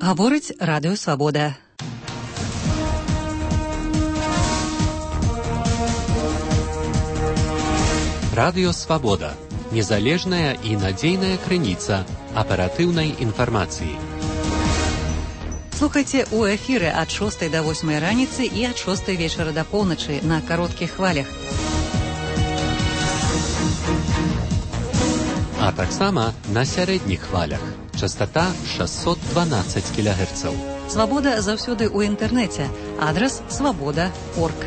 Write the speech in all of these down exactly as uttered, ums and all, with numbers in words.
Гаворить Радіо Свобода. Радіо Свобода. Незалежная і надійная крыніца аператыўнай інфармацыі. Слухайте у эфіры ад шостай да восьмай раніцы і ад шостай вечара да поўначы на кароткіх хвалях. А таксама на сярэдніх хвалях. Частота шестьсот двенадцать кілогерцаў. Свабода заўсёды ў інтэрнэце. Адрас свабода точка орг.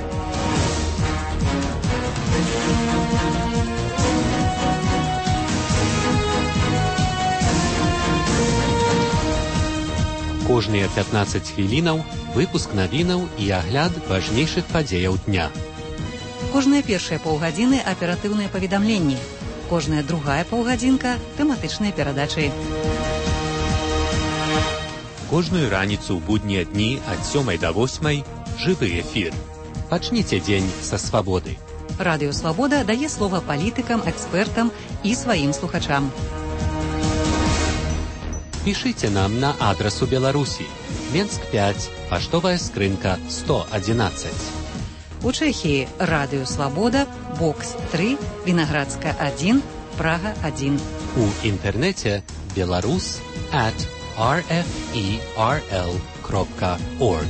Кожныя пятнаццаць хвілінаў выпуск навінаў і агляд важнейшых падзеяў дня. Кожныя першыя паўгадзіны аператыўныя паведамленні. Кожная другая паўгадзінка тэматычныя перадачы. Кожную раніцу ў буднія дні ад сёмай да восьмай жывы эфір. Пачніце дзень са свабоды. Радыё Свабода дае слова палітыкам, экспертам і сваім слухачам. Пішыце нам на адрас у Беларусі. Менск пяць, паштовая скрынка сто адзінаццаць. У Чэхіі Радыё Свабода, Бокс тры, Вінаградска адзін, Прага адзін. У інтэрнэце беларус at ар эф і ар эл кропка орг.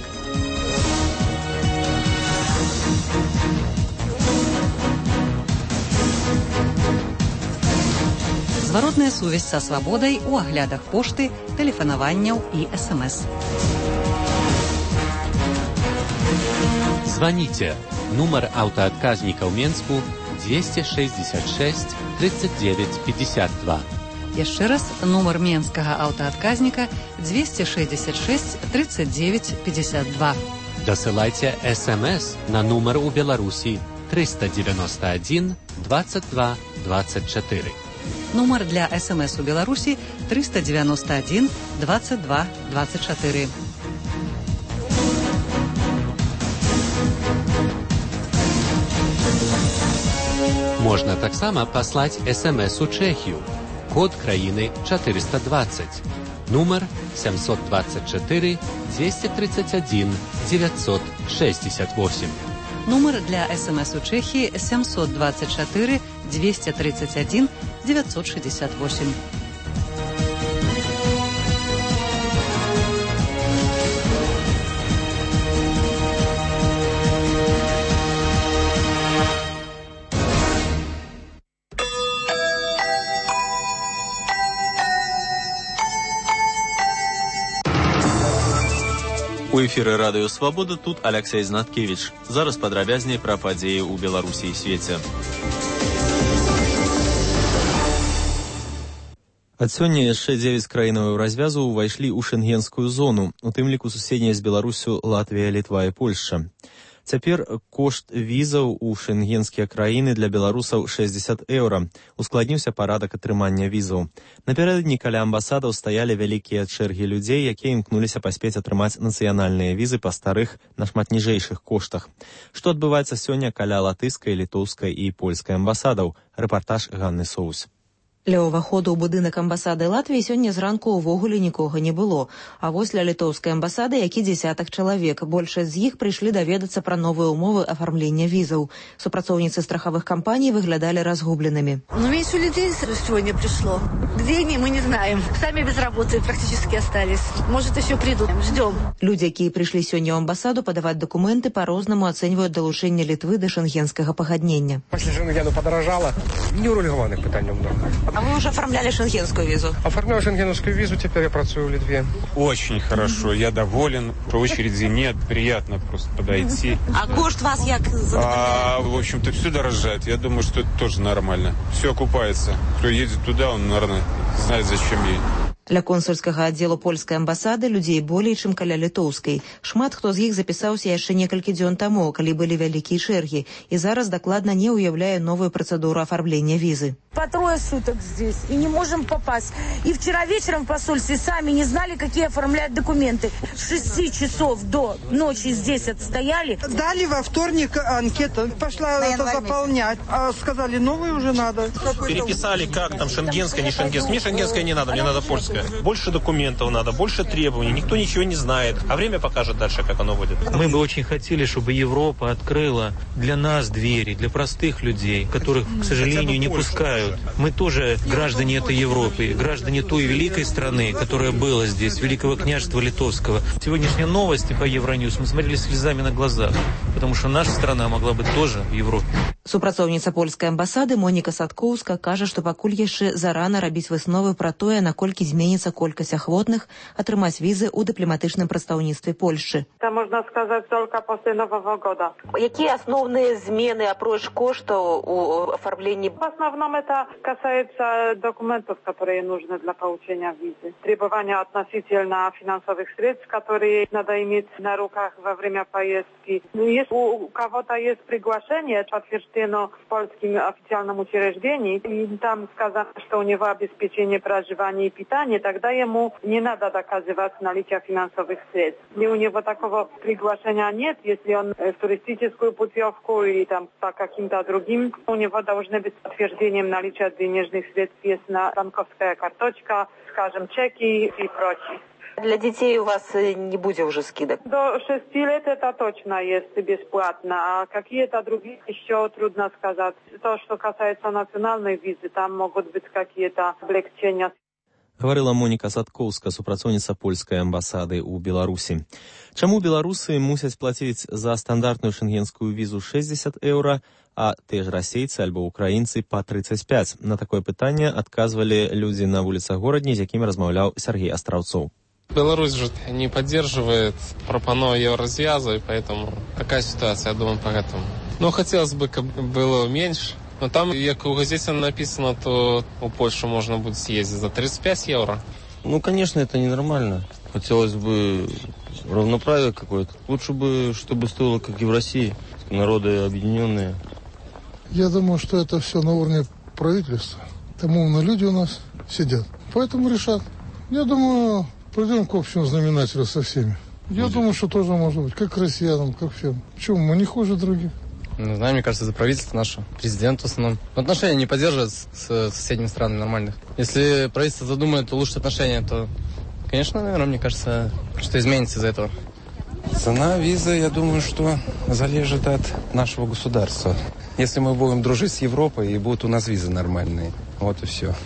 Зваротная сувязь са свабодай у аглядах пошты, тэлефанаванняў і эс эм эс. Звоните. Нумар аўтаадказніка ў Менску двести шестьдесят шесть тридцать девять пятьдесят два. Яшчэ раз, нумар менскага аўтаадказніка двести шестьдесят шесть тридцать девять пятьдесят два. Дасылайце эс эм эс на нумар у Беларусі триста девяносто один двадцать два двадцать четыре. Нумар для эс эм эс у Беларусі триста девяносто один двадцать два двадцать четыре. Можна таксама паслаць эс эм эс у Чэхію. Код краіны четыреста двадцать. Нумар семьсот двадцать четыре двести тридцать один девятьсот шестьдесят восемь. Нумар для эс эм эс у Чэхіі семьсот двадцать четыре двести тридцать один девятьсот шестьдесят восемь. У эфіры Радыё Свабода, тут Аляксей Знаткевіч. Зараз падрабязней пра падзеі ў Беларусі і свеце. Ад сёння яшчэ дзевяць краінаў развязу ўвайшлі ў шэнгенскую зону, у тым ліку суседнія з Беларусю Латвія, Літва і Польшча. Цяпер кошт візаў у шэнгенскія краіны для беларусаў шэсцьдзесят еўра. Ускладніўся парадак атрымання візаў. Напярэдадні каля амбасадаў стаялі вялікія чэргі людзей, якія імкнуліся паспець атрымаць нацыянальныя візы па старых, нашмат ніжэйшых коштах. Што адбываецца сёння каля латышскай, літоўскай і польскай амбасадаў? Рэпартаж Ганны Соус. Ля ўваходу ў будынак амбасады Латвіі сёння зранку ўвогуле нікога не было. А вось ля літоўскай амбасады які дзесятак чалавек. Большасць з іх прыйшлі даведацца пра новыя ўмовы афармлення візаў. Супрацоўніцы страховых кампаний выглядали разгубленными. Ну, меньше людей сегодня пришло. Где они, мы не знаем. Сами без работы практически остались. Может, еще придут. Ждем. Люди, якія прыйшлі сёння ў амбасаду падаваць документы, па-рознаму ацэньваюць далучэнне Літвы да шэнгенскага пагаднення. Пасля шэнгену падаражала, неўрэгаваных пытанняў много. А вы уже оформляли шенгенскую визу? Оформляю шенгенскую визу, теперь я працую в Литве. Очень хорошо, я доволен. Очереди нет, приятно просто подойти. А кошт вас як? А, в общем-то, все дорожает. Я думаю, что это тоже нормально. Все окупается. Кто едет туда, он, наверное, знает, зачем ей. Ля консульскага аддзелу польскай амбасады людзей болей, чым каля літоўскай. Шмат хто з іх запісаўся яшчэ некалькі дзён таму, калі былі вялікія чэргі, і зараз дакладна не ўяўляе новую працэдуру афармлення візы. По трое суток здесь, и не можем попасть. И вчера вечером в посольстве сами не знали, какие оформлять документы. С шести часов до ночи здесь отстояли. Дали во вторник анкету, пошла это заполнять. А сказали, новую уже надо. Переписали, как там, шенгенская, не шенгенская. Мне шенгенская не надо, мне надо польская. Шенгенская. Больше документов надо, больше требований. Никто ничего не знает. А время покажет дальше, как оно будет. Мы бы очень хотели, чтобы Европа открыла для нас двери, для простых людей, которых, к сожалению, не пускают. Мы тоже граждане этой Европы, граждане той великой страны, которая была здесь, Великого княжества Литовского. Сегодняшние новости по Евроньюз мы смотрели слезами на глазах, потому что наша страна могла быть тоже в Европе. Супрацоўніца польскай амбасады Моніка Садкоўска кажа, што пакуль яшчэ зарана рабіць высновы пра тое, наколькі зменіцца колькасць ахвотных атрымаць візы ў дыпламатычным прадстаўніцтве Польшчы. Это можно сказать только после Нового года. Какие основные змены, апроч коштаў у оформлении? В основном это касается документов, которые нужны для получения визы. Требования относительно финансовых средств, которые надо иметь на руках во время поездки. Если у кого-то есть приглашение, подтверждение в польском официальном учреждении, и там сказано, что у него обеспечение проживания и питания, тогда ему не надо доказывать наличие финансовых средств. Если у него такого приглашения нет, если он в туристическую путевку или там по каким-то другим, у него должны быть подтверждением наличия денежных средств, есть на банковская карточка, скажем, чеки и прочее. Для детей у вас не будет уже скидок? До шести лет это точно есть бесплатно, а какие-то другие еще трудно сказать. То, что касается национальной визы, там могут быть какие-то облегчения. Гаварыла Моніка Садкоўска, супрацоўніца польскай амбасады ў Беларусі. Чаму беларусы мусяць плаціць за стандартную шенгенскую візу шэсцьдзесят еўра, а те ж расейцы альбо украінцы па тридцать пять? На такое пытанне адказвалі людзі на вуліцах горадні, з якімі размаўляў Сергей Астраўцоў. Беларусь же не поддерживает пропану еврозвяза, и поэтому такая ситуация, я думаю, поэтому. Но хотелось бы, как было меньше. Но там, как у газете написано, то у Польши можно будет съездить за тридцать пять евро. Ну, конечно, это ненормально. Хотелось бы равноправия какое-то. Лучше бы, чтобы стоило, как и в России. Народы объединенные. Я думаю, что это все на уровне правительства. Там умные люди у нас сидят. Поэтому решат. Я думаю... Пойдем к общему знаменателю со всеми. Я Будет. думаю, что тоже может быть. Как россиянам, как всем. Почему? Мы не хуже других. Не знаю, мне кажется, это правительство наше. Президент в основном. Отношения не поддерживают с, с соседними странами нормальных. Если правительство задумает улучшить отношения, то, конечно, наверное, мне кажется, что изменится из-за этого. Цена визы, я думаю, что залежит от нашего государства. Если мы будем дружить с Европой, и будут у нас визы нормальные. Вот и все.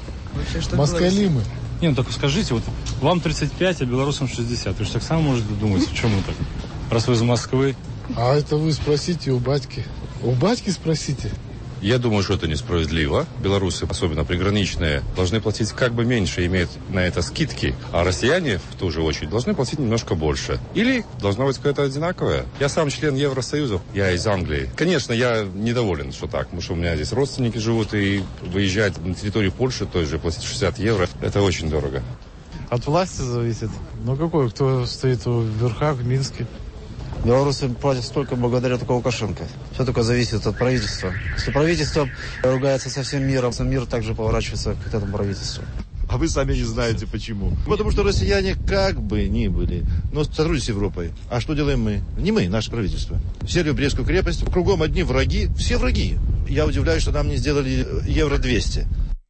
Москали мы. Не, ну так скажите, вот вам тридцать пять, а белорусам шестьдесят. Вы же так само можете думать, почему так? Раз вы из Москвы. А это вы спросите у батьки. У батьки спросите. Я думаю, что это несправедливо. Белорусы, особенно приграничные, должны платить как бы меньше, имеют на это скидки. А россияне, в ту же очередь, должны платить немножко больше. Или должна быть какая-то одинаковая. Я сам член Евросоюза, я из Англии. Конечно, я недоволен, что так, потому что у меня здесь родственники живут, и выезжать на территорию Польши, то есть же платить шестьдесят евро, это очень дорого. От власти зависит. Ну какой, кто стоит в верхах в Минске? Белорусы платят столько благодаря только Лукашенко. Все только зависит от правительства. Если правительство ругается со всем миром, мир также поворачивается к этому правительству. А вы сами не знаете почему. Потому что россияне как бы ни были, но сотрудничают с Европой. А что делаем мы? Не мы, наше правительство. Сербию, Брестскую крепость, кругом одни враги, все враги. Я удивляюсь, что нам не сделали евро двести.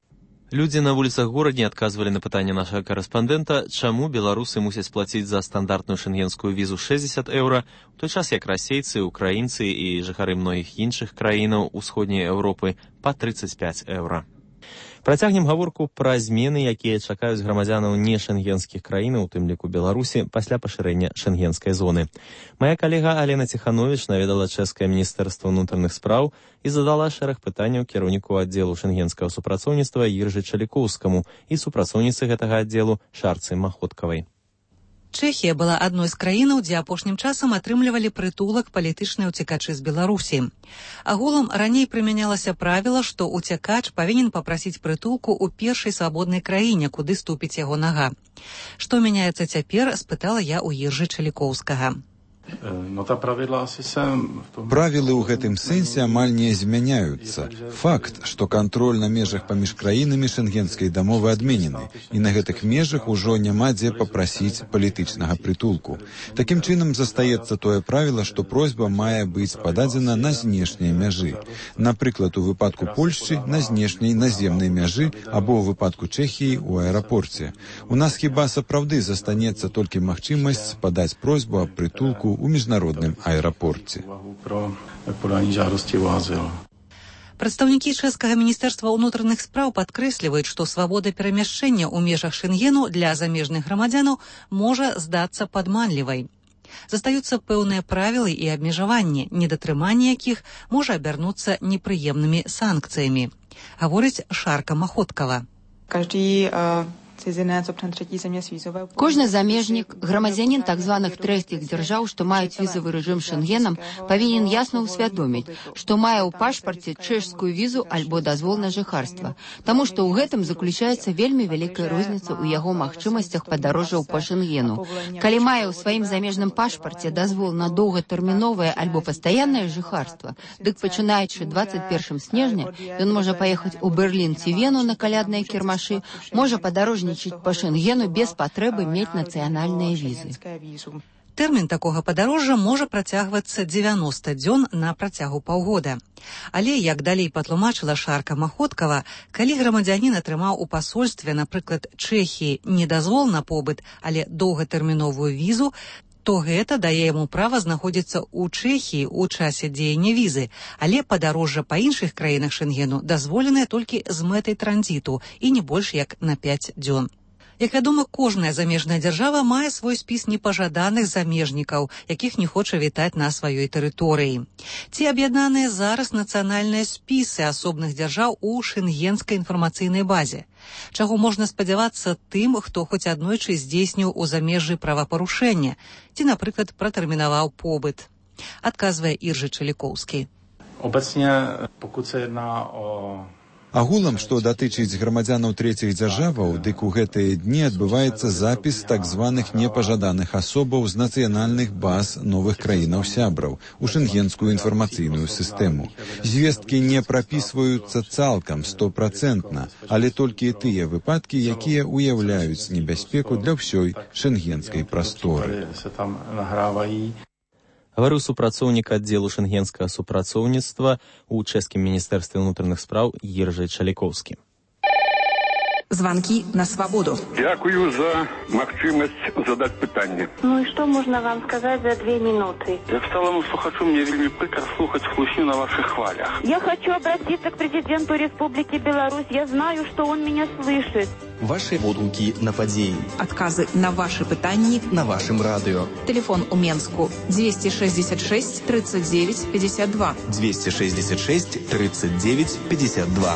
Людзі на вуліцах горадні адказвалі на пытанне нашага карэспандэнта, чаму беларусы мусяць плаціць за стандартную шенгенскую візу шэсцьдесят еўра, у той час як расейцы, украінцы і жыхары многіх іншых краінаў усходняй Еўропы па тридцать пять еўра. Працягнем гаворку пра змены, якія чакаюць грамадзянаў не шенгенскіх краінаў, у тым ліку Беларусі, пасля пашырэння шенгенскай зоны. Мая калега Алена Ціхановіч наведала чэшскае міністэрства ўнутраных спраў і задала шэраг пытанняў кіраўніку аддзелу шенгенскага супрацоўніцтва Іржы Чалікоўскаму і супрацоўніцы гэтага аддзелу Шарцы Махоткавай. Чэхія была адной з краінаў, дзе апошнім часам атрымлівалі прытулак палітычныя ўцекачы з Беларусі. Агулам раней прымянялася правіла, што ўцекач павінен папрасіць прытулку ў першай свабоднай краіне, куды ступіць яго нага. Што мяняецца цяпер, спытала я ў Іржы Чалікоўскага. Правілы ў гэтым сэнсе амаль не змяняюцца. Факт, што кантроль на межах паміж краінамі шэнгенскай дамовы адменены, і на гэтых межах ужо няма дзе папрасіць палітычнага прытулку. Такім чынам застаецца тое правіла, што просьба мае быць пададзена на знешняй мяжы. Напрыклад, у выпадку Польшчы на знешняй наземнай мяжы або ў выпадку Чэхіі ў аэрапорце. У нас хіба сапраўды застанецца толькі магчымасць падаць просьбу аб прытулку ў міжнародным аэрапорце. Прадстаўнікі чэшскага міністэрства ўнутраных спраў падкрэсліваюць, што свабода перамяшчэння ў межах Шэнгену для замежных грамадзянаў можа здацца падманлівай. Застаюцца пэўныя правілы і абмежаванні, недатрыманне якіх можа абярнуцца непрыемнымі санкцыямі, гаворыць Шарка Махоткава. Каждый Кожны замежнік, грамадзянін так званых трэціх дзяржаў, што маюць візавы рэжым Шэнгенам, павінен ясна ўсвядоміць, што мае ў пашпарце чэшскую візу альбо дазвол на жыхарства, таму што ў гэтым заключаецца вельмі вялікая розніца ў яго магчымасцях падарожжаў па Шэнгену. Калі мае ў сваім замежным пашпарце дазвол на доўгатэрміновае альбо пастаяннае жыхарства, дык пачынаючы дваццаць першага снежня ён можа паехаць у Берлін ці Вену на калядныя кірмашы, можа падарожніць по Шэнгену без патрэбы мець нацыянальныя візы. Тэрмін такога падарожжа можа працягвацца дзевяноста дзён на працягу паўгода. Але, як далей патлумачыла Шарка Махоткава, калі грамадзянін атрымаў у пасольстве, напрыклад, Чэхіі, не дазвол на побыт, але доўгатэрміновую візу, то гэта дае яму права знаходзіцца ў Чэхіі ў часе дзеяння візы, але падарожжа па іншых краінах Шэнгену дазволенае толькі з мэтай транзіту і не больш як на пяць дзён. Як вядома, кожная замежная дзяржава мае свой спіс непажаданых замежнікаў, якіх не хоча вітаць на сваёй тэрыторыі. Ці аб'яднаныя зараз нацыянальныя спісы асобных дзяржаў у шэнгенскай інфармацыйнай базе? Чаго можна спадзявацца тым, хто хоць аднойчы здзейсніў у замежжы правапарушэння, ці, напрыклад, пратэрмінаваў побыт? Адказвае Іржы Чалікоўскі. Обecnie, pokud se jedná o Агулам, што датычыць грамадзянаў трэціх дзяржаваў, дык у гэтыя дні адбываецца запіс так званых непажаданых асобаў з нацыянальных баз новых краінаў-сябраў у шэнгенскую інфармацыйную сістэму. Звесткі не прапісваюцца цалкам, стопрацэнтна, але толькі тыя выпадкі, якія ўяўляюць небяспеку для ўсёй шэнгенскай прасторы. Гаварыў супрацоўнік аддзелу шэнгенскага супрацоўніцтва ў чэшскім міністэрстве ўнутраных спраў Іржы Чалікоўскі. Звонки на свободу. Дякую за магчымасць задаць пытанне. Ну и что можно вам сказать за две минуты? Як сталому слухачу, мне вельмі прыкра слухаць хлусню на ваших хвалях. Я хочу обратиться к президенту Республики Беларусь. Я знаю, что он меня слышит. Ваши водгукі на падзеі. Адказы на ваши пытанні на вашым радыё. Телефон у Менску двести шестьдесят шесть тридцать девять пятьдесят два. двести шестьдесят шесть тридцать девять пятьдесят два.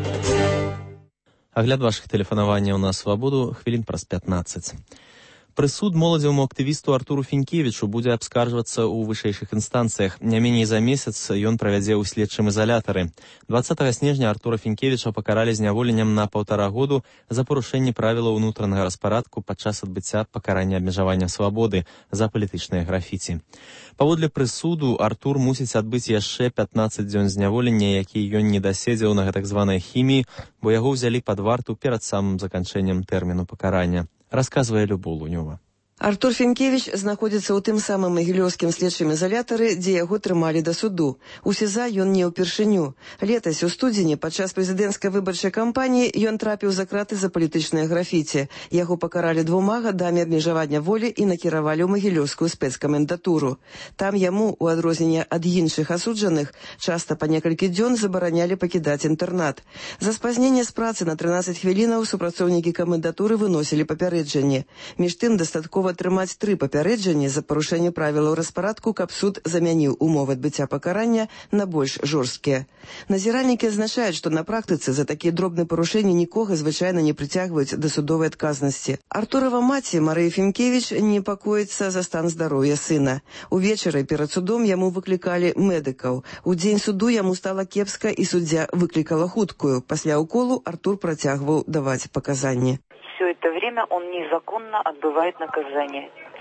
Агляд вашых тэлефанаванняў на свабоду хвілін праз пятнаццаць. Прысуд моладзеваму актывісту Артуру Фінкевічу будзе абскаржвацца ў вышэйшых інстанцыях. Не меней за месяц ён правядзе ў следчым изолятары. дваццатага снежня Артура Фінкевіча пакаралі зняволеннем на паўтара году за парушэнне правілаў унутранага распарадку падчас адбыцця пакарання абмежавання свабоды за палітычнае графіці. Паводле прысуду Артур мусіць адбыць яшчэ пятнаццаць дзён зняволення, які ён не даседзеў на гэтак званай хіміі, бо яго ўзялі пад варту перад самым заканчэннем тэрміну пакарання. Расказвае Любоў Лунёва. Артур Фінкевіч знаходзіцца ў тым самым магілёўскім следчым изолятары, дзе яго трымалі да суду. У СІЗА ён не ўпершыню. Летась у студзені падчас прэзідэнцкай выбарчай кампаніі ён трапіў за краты за палітычнае графіці. Яго пакаралі двума гадамі абмежавання волі і накіравалі ў магілёўскую спецкамендатуру. Там яму, у адрозненне ад іншых асуджаных, часта па некалькі дзён забаранялі пакідаць інтэрнат. За спазненне з працы на трынаццаць хвілінаў супрацоўнікі камендатуры выносілі папярэджанні. Між тым дастаткова атрымаць тры папярэджанні за парушэнне правілаў распарадку, каб суд замяніў умовы адбыцця пакарання на больш жорсткія. Назіральнікі адзначаюць, што на практыцы за такія дробныя парушэнні нікога звычайна не прыцягваюць да судовай адказнасці. Артурава маці Марыя Фінкевіч непакоіцца за стан здароўя сына. Увечары перад судом яму выклікалі медыкаў. У дзень суду яму стала кепска і суддзя выклікала хуткую. Пасля уколу Артур працягваў даваць паказанні. Все это время он незаконно отбывает наказание.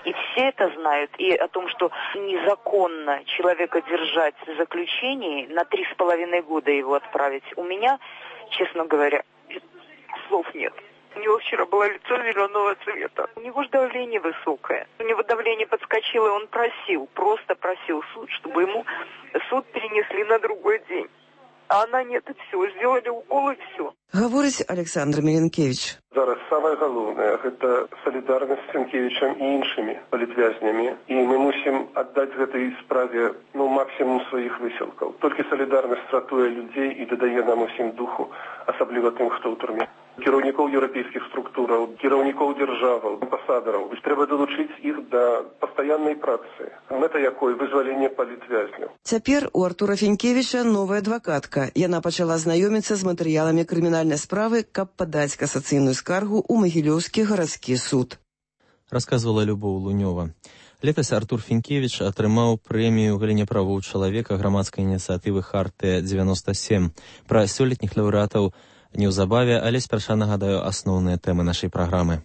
И все это знают. И о том, что незаконно человека держать в заключении, на три с половиной года его отправить, у меня, честно говоря, слов нет. У него вчера было лицо зеленого цвета. У него же давление высокое. У него давление подскочило, и он просил, просто просил суд, чтобы ему суд перенесли на другой день. А она нет, и все, сделали укол, и все. Говорить Александр Миленкевич. Зараз самое головное – это солидарность с Сенкевичем и іншими політвязнями. И мы мусим отдать в этой справе ну, максимум своих висілків. Тільки солідарність ратує людей і додає нам усім духу, особливо тим, хто у турмі. Кіраўнікоў еўрапейскіх структураў, кіраўнікоў дзяржаваў, амбасадараў. Трэба далучыць іх да пастаяннай працы. Мэта якой вызваленне палітвязняў. Цяпер у Артура Фінкевіча новая адвакатка. Яна пачала знаёміцца з матэрыяламі крымінальнай справы, каб падаць касацыйную скаргу ў Магілёўскі гарадскі суд. Расказвала Любоў Лунёва. Летась Артур Фінкевіч атрымаў прэмію ў галіне правоў чалавека грамадскай ініцыятывы «Хартыя дзевяносто сем». Пра сёлетніх лаўрэатаў неўзабаве, але спярша нагадаю асноўныя тэмы нашай праграмы.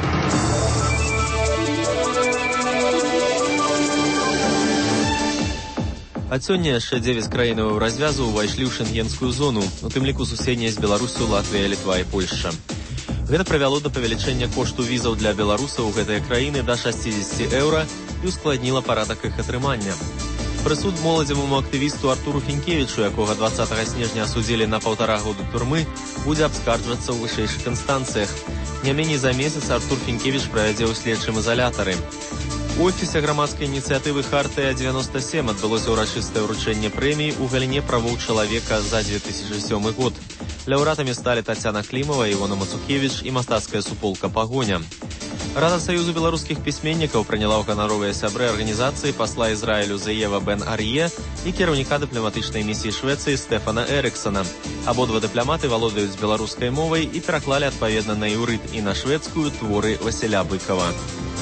Ад сёння яшчэ дзевяць краінаў развязу ўвайшлі ў шэнгенскую зону, у тым ліку суседнія з Беларусю, Латвія, Літва і Польшча. Гэта прывяло да павелічэння кошту візаў для беларусаў у гэтыя краіны да шэсцьдзесят еўра і ускладніла парадак іх атрымання. Прысуд моладзеваму актывісту Артуру Фінкевічу, якога дваццатага снежня асудзілі на паўтара году турмы, будзе абскарджвацца ў вышэйшых інстанцыях. Не меней за месяц Артур Фінкевіч правядзе ў следчым изолятары. У офісе грамадскай ініцыятывы «Хартыя дзевяносто сем» адбылося ўрачыстае ўручэнне прэміі ў галіне правоў чалавека за две тысячи сёмы год. Лаўрэатамі сталі Тацяна Клімава, Івона Мацукевіч і мастацкая суполка «Пагоня». Рада Саюзу беларускіх пісьменнікаў прыняла ў ганаровыя сябры арганізацыі пасла Ізраілю Зеева Бен Ар'е і кіраўніка дыпламатычнай місіі Швецыі Стэфана Эрыксона. Абодва дыпламаты валодаюць беларускай мовай і пераклалі адпаведна на іўрыт і на шведскую творы Васіля Быкова.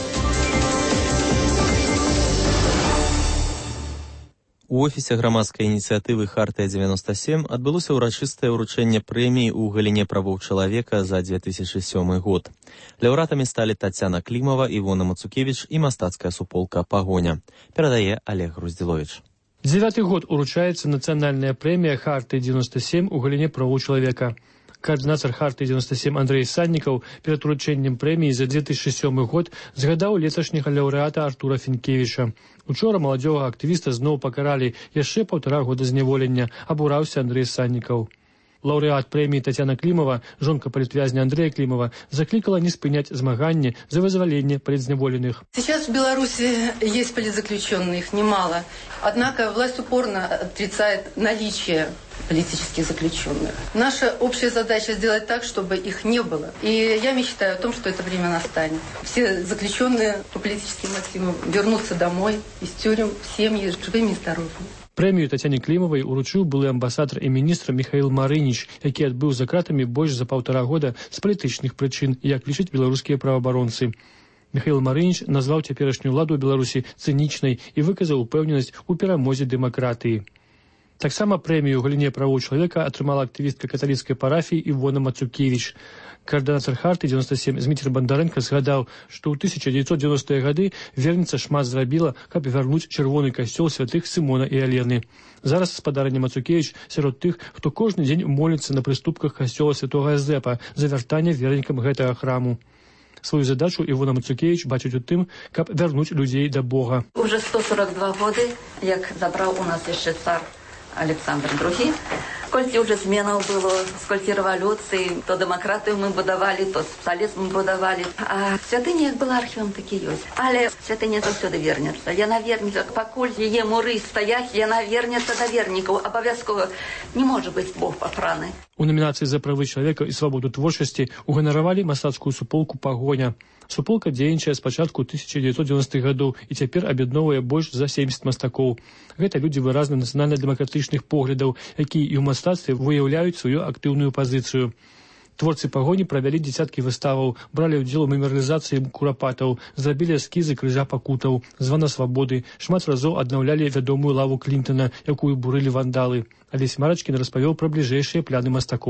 У офісе грамадскай ініцыятывы «Хартыя дзевяносто сем» адбылося ўрачыстае ўручэнне прэміі ў галіне правоў чалавека за две тысячи сёмы год. Лаўрэатамі сталі Тацяна Клімава, Івона Мацукевіч і мастацкая суполка «Пагоня». Перадае Олег Груздзіловіч. Дзевяты год уручаецца нацыянальная прэмія «Хартыя дзевяносто сем» у галіне правоў чалавека. Координатор «Хартии девяносто семь» Андрей Санников перед уручэннем прэміі за две тысячи сёмы год згадаў леташняга лаўрэата Артура Фінкевіча. Учора маладзёвага актывіста зноў пакаралі яшчэ паўтара года зняволення, абураўся Андрей Санников. Лаўрэат прэміі Татьяна Климова, жонка политвязня Андрея Климова, закликала не спынять змаганне за вызволенне политзневоленных. Сейчас в Беларуси есть политзаключенные, их немало. Однако власть упорно отрицает наличие политических заключенных. Наша общая задача сделать так, чтобы их не было. И я мечтаю о том, что это время настанет. Все заключенные по политическим мотивам вернутся домой из тюрем в семьи живыми и здоровыми. Прэмію Тацяне Клімавай уручыў былы амбасадар і міністр Михаил Марыніч, які адбыў за кратамі больш за паўтара года з палітычных прычын, як лічаць беларускія праваабаронцы. Михаил Марыніч назваў цяперашнюю ўладу ў Беларусі цынічнай і выказаў упэўненасць у перамозе дэмакратыі. Таксама прэмію ў галіне правоў чалавека атрымала актывістка каталіцкай парафіі Івона Мацукевіч. Координатор «Хартии девяносто семь» Зміцер Бандаренко згадаў, што ў тысяча дзевяцьсот девяностыя гады верніца шмат зрабіла, каб вярнуць чырвоны касцёл святых Сымона і Алены. Зараз спадарня Мацукевіч сярод тых, хто кожны дзень моліцца на прыступках касцёла святога Эзэпа за вяртанне вернікам гэтага храму. Свою задачу Івона Мацукевіч бачыць у тым, каб вярнуць людзей да Бога. Уже сто сорок два годы, як забраў у нас яшчэ цар Александр другі. Сколькі уже зменаў было, сколькі рэвалюцый, то дэмакратыю мы будавалі, то сацыялізм мы будавалі. А святыня як была архівам, такі ёсць. Але святыня заўсёды вернецца. Яна вернецца, пакуль яе муры стаяць, яна вернецца да вернікаў. Абавязкова не можа быць Бог папраны. У номінацыі за правы чалавека і свабоду творчасці уганаравалі мастацкую суполку «Пагоня». Суполка дзейнічае з пачатку тысяча дзевяцьсот девяностых гадоў і цяпер аб'ядноўвае больш за семьдесят мастакоў. Гэта людзі выразна нацыянальна-дэмакратычных поглядаў, якія і ў мастацтве выяўляюць сваю актыўную пазіцыю. Творцы «Пагоні» правялі дзесяткі выставаў, бралі ўдзел у мемарыялізацыі курапатаў, зрабілі эскізы крыжа пакутаў, звана свабоды, шмат разоў аднаўлялі вядомую лаву Клінтона, якую бурылі вандалы. Алесь Марачкін распавёў пра бліжэйшыя пляны мастакоў.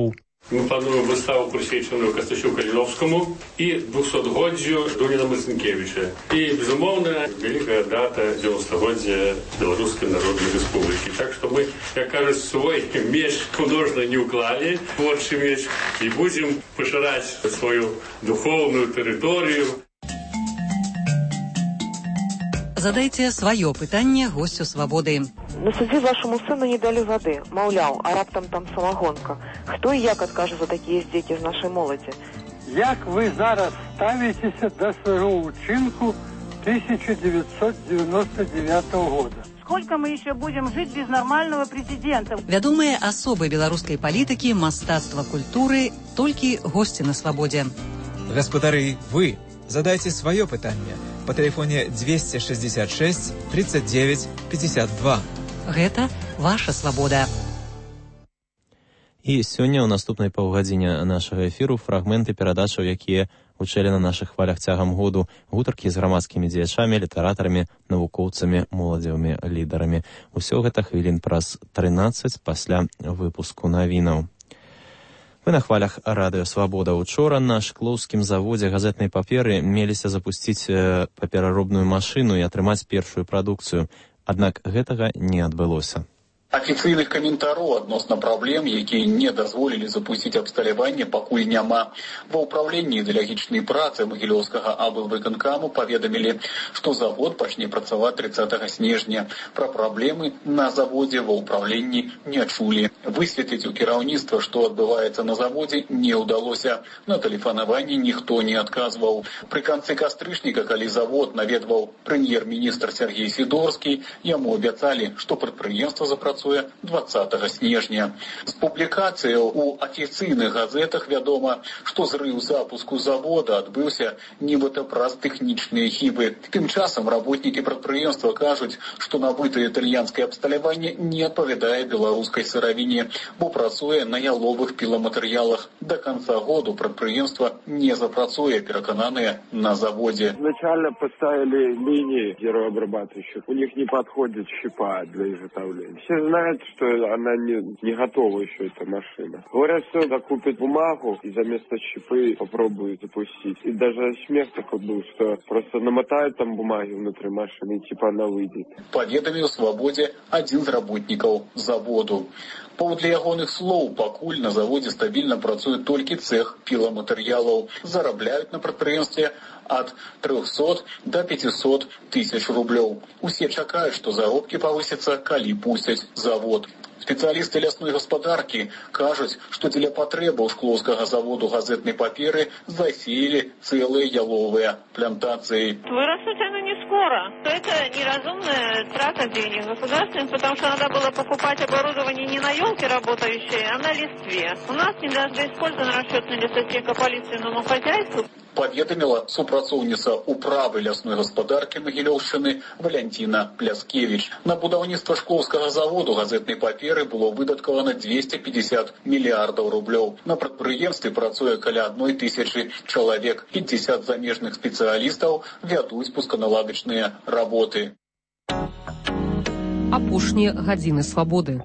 Ми плануємо виставу присвячену Костянтину Калиновському і двохсотгоддю Дуніна Марцинкевича. І, безумовно, велика дата дев'яностогоддя Білоруської Народної Республіки. Так що ми, як кажуть, свій меч художественний не уклали, творчий меч, і будемо поширати свою духовну територію. Задайте свое пытанне гостю «Свободы». На суді вашому сину не дали води. Мовляв, а раптом там самогонка. Хто і як откаже за такі здеки з нашої молоді? Як ви зараз ставитеся до свого учинку тисяча дев'ятсот дев'яносто дев'ятого года? Сколько мы еще будем жить без нормального президента? Вядомыя асобы беларускай палітыкі, мастацтва, культуры, толькі госці на «Свободе». Гаспадары, вы задайте свое пытанне по телефоне двести шестьдесят шесть тридцать девять пятьдесят два. Гэта ваша «Свобода». І сёння ў наступнай паўгадзіне нашага эфіру фрагменты перадачаў, якія гучэлі на нашых хвалях цягам году, гутаркі з грамадскімі дзеячамі, літаратарамі, навукоўцамі, моладзевымі лідарамі. Усё гэта хвілін праз трынаццаць пасля выпуску навінаў. Вы на хвалях радыё «Свабода». Учора на шклоўскім заводзе газетнай паперы меліся запусціць э, папераробную машыну і атрымаць першую прадукцыю. Аднак гэтага не адбылося. Афіцыйных каментароў адносна праблем, якія не дазволілі запусціць абсталяванне, пакуль няма. Ва ўпраўленні ідэалагічнай працы Магілёўскага аблвыканкаму паведамілі, што завод пачне працаваць трыццатага снежня. Пра праблемы на заводзе ва ўпраўленні не чулі. Высветліць у кіраўніцтва, што адбываецца на заводзе, не ўдалося. На тэлефанаванні ніхто не адказваў. Пры канцы кастрычніка, калі завод наведваў прэм'ер-міністр Сергей Сідорскі, яму абяцалі, што прадпрыемства запрацуе двадцатага снежня. З публікацыяў у афіцыйных газетах вядома, што зрыў запуску завода адбыўся нібыта праз тэхнічныя хібы. Тым часам работнікі прадпрыемства кажуць, што набытае італьянскае абсталяванне не адпавядае беларускай сыравіне, бо працуе на яловых піламатэрыялах. До конца году прадпрыемства не запрацуе, перакананыя на заводзе. Изначально поставили линии герообрабатывающих. У них не подходит щепа для изготовления. Все знают, что она не, не готова еще, эта машина. Говорят, что докупят бумагу и заместо щепы попробуют запустить. И даже смех такой был, что просто намотают там бумаги внутри машины, и типа она выйдет. Паведаміў «Свабодзе» адзін з работнікаў заводу. Паводле ягоных слоў, пакуль на заводзе стабільна працуе толькі цэх піламатэрыялаў. Зарабляюць на прадпрыемстве ад трёхсот до пятисот тысяч рублёў. Усе чакаюць, што заробкі павысяцца, калі пусцяць завод. Спецыялісты лясной гаспадаркі кажуць, што дзеля патрэбаў шклоўскага заводу газетнай паперы засеялі цэлыя яловыя плантацыі. Вырастут оно не скоро. Это неразумная трата денег государственных, потому что надо было покупать оборудование не на елке работающее, а на листве. У нас не даже использован расчетная лесотека по лиственному хозяйству. Паведаміла супрацоўніца управы лясной гаспадаркі Магілёўшчыны Валянціна Пляскевіч. На будаўніцтва шклоўскага заводу газетнай паперы было выдаткавана двести пятьдесят мільярдаў рублёў. На прадпрыемстве працуе каля адной тысячы чалавек. пятьдесят замежных спецыялістаў вядуць пусканаладачныя работы. Апошнія гадзіны свабоды.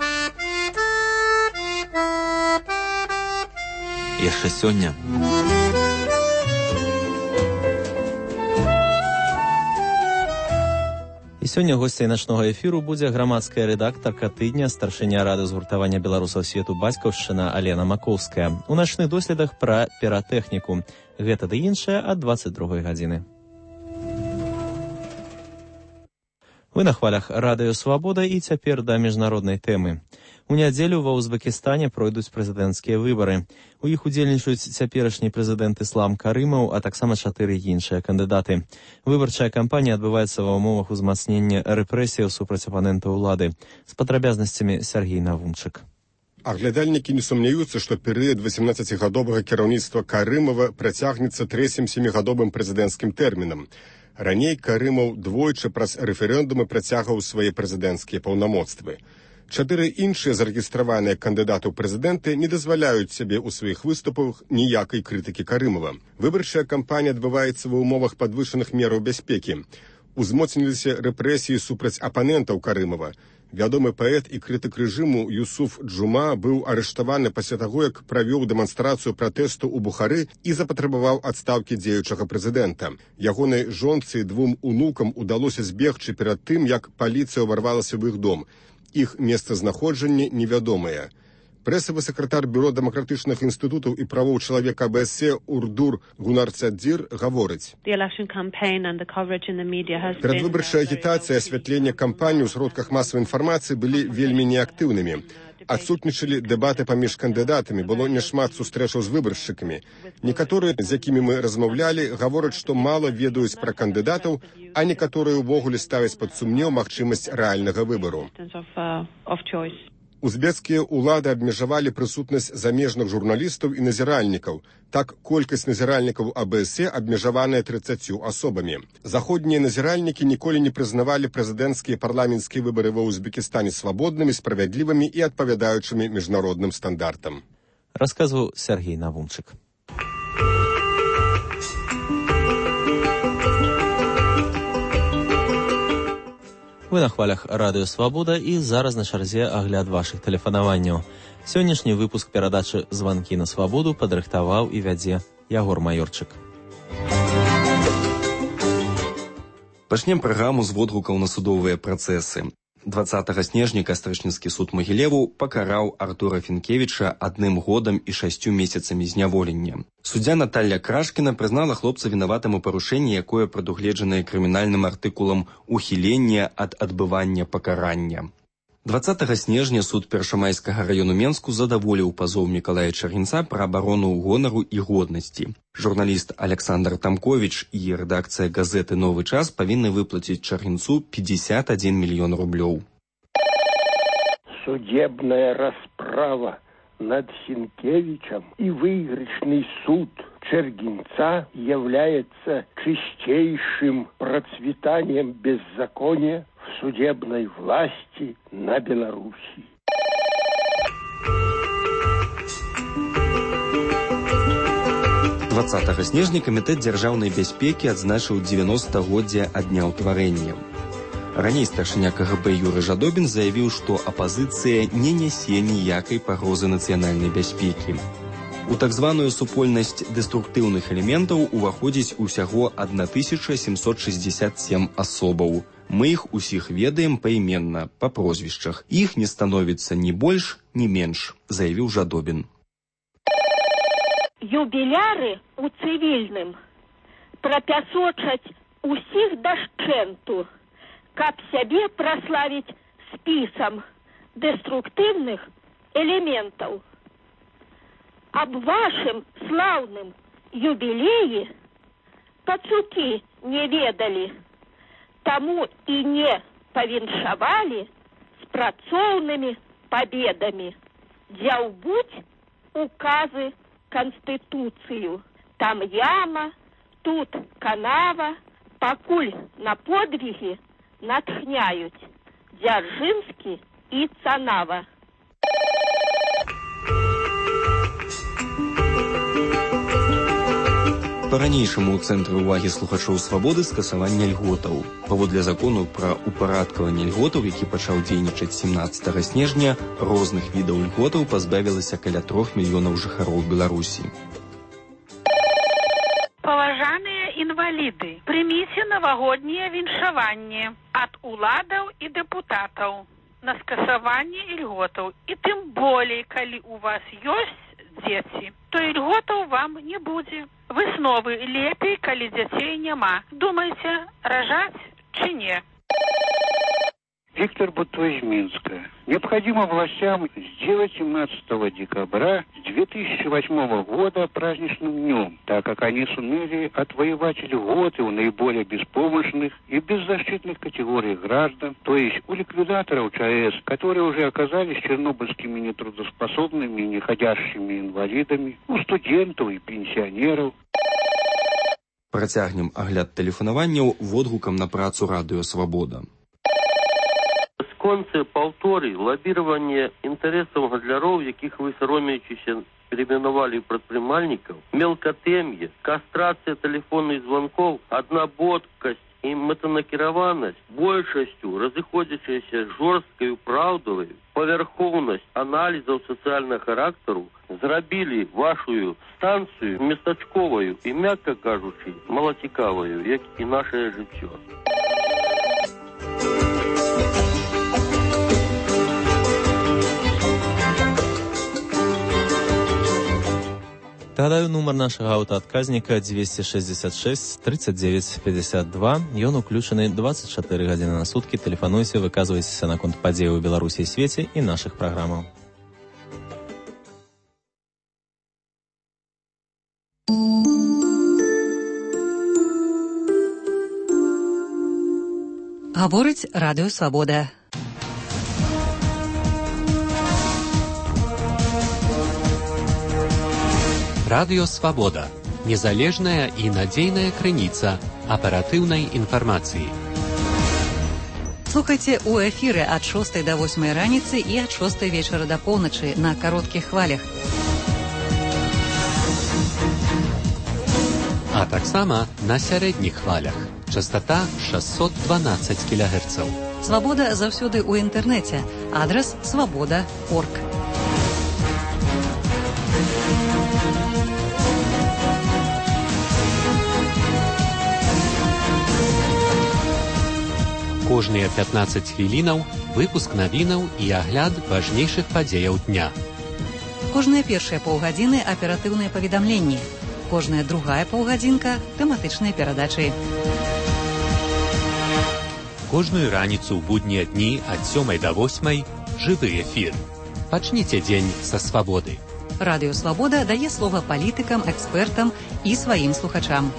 Яшчэ сёння. І сёння госцяй начнога эфіру будзе грамадская рэдактарка тыдня, старшыня рады згуртавання беларусаў свету бацькаўшчына Алена Маковская. У начных доследах пра піратэхніку. Гэта ды іншае ад дваццаць другой гадзіны. Вы на хвалях радыё «Свабода» і цяпер да міжнароднай тэмы. У нядзелю ва Узбекістане пройдуць прэзідэнцкія выбары. У іх удзельнічаюць цяперашні прэзідэнт Іслам Карымаў, а таксама чатыры іншыя кандыдаты. Выбарчая кампанія адбываецца ва ўмовах узмацнення рэпрэсіяў супраць апанентаў улады. З падрабязнасцямі Сергей Навумчык. Аглядальнікі не сумняюцца, што перыяд восемнаццацігадовага кіраўніцтва Карымава працягнецца трэцім сямігадовым прэзідэнцкім тэрмінам. Раней Карымаў двойчы праз рэферэндумы працягваў свае прэзідэнцкія паўнамоцтвы. Чатыры іншыя зарэгістраваныя кандыдаты ў прэзідэнты не дазваляюць сябе ў сваіх выступах ніякай крытыкі Карымава. Выбарчая кампанія адбываецца ва ўмовах падвышаных мераў бяспекі. Узмоцніліся рэпрэсіі супраць апанентаў Карымава. Вядомы паэт і крытык рэжыму Юсуф Джума быў арыштаваны пасля таго, як правёў дэманстрацыю пратэсту ў Бухары і запатрабаваў адстаўкі дзеючага прэзідэнта. Ягонай жонцы і двум унукам удалося збегчы перад тым, як паліцыя ўварвалася в іх дом. Іх месцазнаходжанне невядомае. Прэсавы сакратар Бюро дэмакратычных інстытутаў і правоў чалавека АБС Урдур Гунарцадзір гаворыць. Перадвыбарчая агітацыя і асвятленне кампаніі ў сродках масавай інфармацыі былі вельмі неактыўнымі. Адсутнічалі дэбаты паміж кандыдатамі, было няшмат сустрэчаў з выбаршчыкамі. Некаторыя, з якімі мы размаўлялі, гавораць, што мала ведаюць пра кандыдатаў, а некаторыя ўвогуле ставяць пад сумнеў магчымасць рэальнага выбару. Узбекскія ўлады абмежавалі прысутнасць замежных журналістаў і назіральнікаў. Так, колькасць назіральнікаў АБС абмежаваная трыццаццю асобамі. Заходнія назіральнікі ніколі не прызнавалі прэзідэнцкія і парламенцкія выбары ва Узбекістане свабоднымі, справядлівымі і адпавядаючымі міжнародным стандартам. Расказваў Сергей Навумчык. Вы на хвалях Радыё Свабода і зараз на чарзе агляд вашых тэлефанаванняў. Сённяшні выпуск перадачы «Званкі на свабоду» падрыхтаваў і вядзе Ягор Маёрчык. Пачнем праграму з водгукаў на судовыя працэсы. дваццатага снежня Кастрычніцкі суд Магілеву пакараў Артура Фінкевіча адным годам і шасцю месяцамі зняволення. Суддзя Наталля Крашкіна прызнала хлопца вінаватым у парушэнні, якое прадугледжанае крымінальным артыкулам ухілення ад адбывання пакарання. дваццатага снежня суд Першамайскага раёну Менску задаволіў пазоў Мікалая Чаргінца пра абарону гонару і годнасці. Журналіст Александр Тамковіч і рэдакцыя газеты «Новы час» павінны выплаціць Чаргінцу пятьдесят один мільён рублёў. Судебная расправа над Сінкевичем и выигрышный суд Чергинца является чистейшим процветанием беззакония в судебной власти на Беларуси. дваццатага снежня Камітэт дзяржаўнай бяспекі адзначыў дзевяностагоддзе ад дня ўтварэння. Раней старшыня КГБ Юры Жадобін заявіў, што апазіцыя не нясе ніякай пагрозы нацыянальнай бяспекі. У так званую супольнасць дэструктыўных элементаў уваходзіць усяго тысяча сямьсот шестьдесят семь асобаў. Мы іх усіх ведаем паіменна, па прозвішчах. Іх не становіцца ні больш, ні менш, заявіў Жадобін. Юбіляры у цывільным прапясочаць усіх дашчэнту, каб сябе праславіць спісам дэструктыўных элементаў. Аб вашым слаўным юбілеі пацукі не ведалі, таму і не павіншавалі з працоўнымі пабедамі. Дзяўбуць указы Конституцию. Там яма, тут канава, пакуль на подвиги натхняют Дзяржинский и Цанава. Па-ранейшаму ў цэнтры ўвагі слухачоў свабоды скасавання льготаў. Паводле закону пра упарадкаванне льготаў, які пачаў дзейнічаць семнаццатага снежня, розных відаў льготаў пазбавілася каля трох мільёнаў жыхароў Беларусі. Паважаныя інваліды, прыміце навагоднія віншаванні ад уладаў і дэпутатаў на скасаванне льготаў. І тым болей, калі у вас ёсць дзеці, то льготаў вам не будзе. Высновы лепей, калі дзяцей няма. Думаеце, ражаць ці не? Виктор Бутой из Минска. Необходимо властям сделать семнадцатого декабря две тысячи восьмого года праздничным днем, так как они сумели отвоевать льготы у наиболее беспомощных и беззащитных категорий граждан, то есть у ликвидаторов ЧАЭС, которые уже оказались чернобыльскими нетрудоспособными и неходящими инвалидами, у студентов и пенсионеров. Працягнем агляд тэлефанаванняў водгукам на працу Радыё Свабода. Сконцы паўторы лабіраванне інтарэсаў гандляроў, якіх вы саромеючыся перейменовали прадпрымальнікаў, мелкатэм'е, кастрацыя тэлефонных званкоў, аднаботкасць і мэтанакіраванасць большасцю разыходзячаяся жорсткаю праўдавай, павярхоўнасць аналізаў сацыяльнага характару зрабілі вашую станцыю местачковаю і, мякка кажучы, малацікаваю, як і нашае жыццё. Нагадаю, нумар нашага аўтаадказніка двести шестьдесят шесть тридцать девять пятьдесят два. Ён уключаны двадцать чатыры гадзіны на суткі. Тэлефануйце, выказвайцеся наконт падзеяў у Беларусі і свеце і нашых праграмаў. Гаворыць Радыё Свабода. Радыё Свабода. Незалежная і надзейная крыніца аператыўнай інфармацыі. Слухайце у эфіры ад шостай да восьмай раніцы і ад шостай вечара да поўначы на кароткіх хвалях. А таксама на сярэдніх хвалях. Частота шестьсот двенадцать кілогерцаў. Свабода заўсёды ў інтэрнэце. Адрас свабода точка орг. Кожныя пятнаццаць хвілінаў выпуск навінаў і агляд важнейшых падзеяў дня. Кожныя першыя паўгадзіны аператыўныя паведамленні. Кожная другая паўгадзінка тэматычныя перадачы. Кожную раніцу ў буднія дні ад сёмай да восьмай жывы эфір. Пачніце дзень са свабоды. Радыё Свабода дае слова палітыкам, экспертам і сваім слухачам.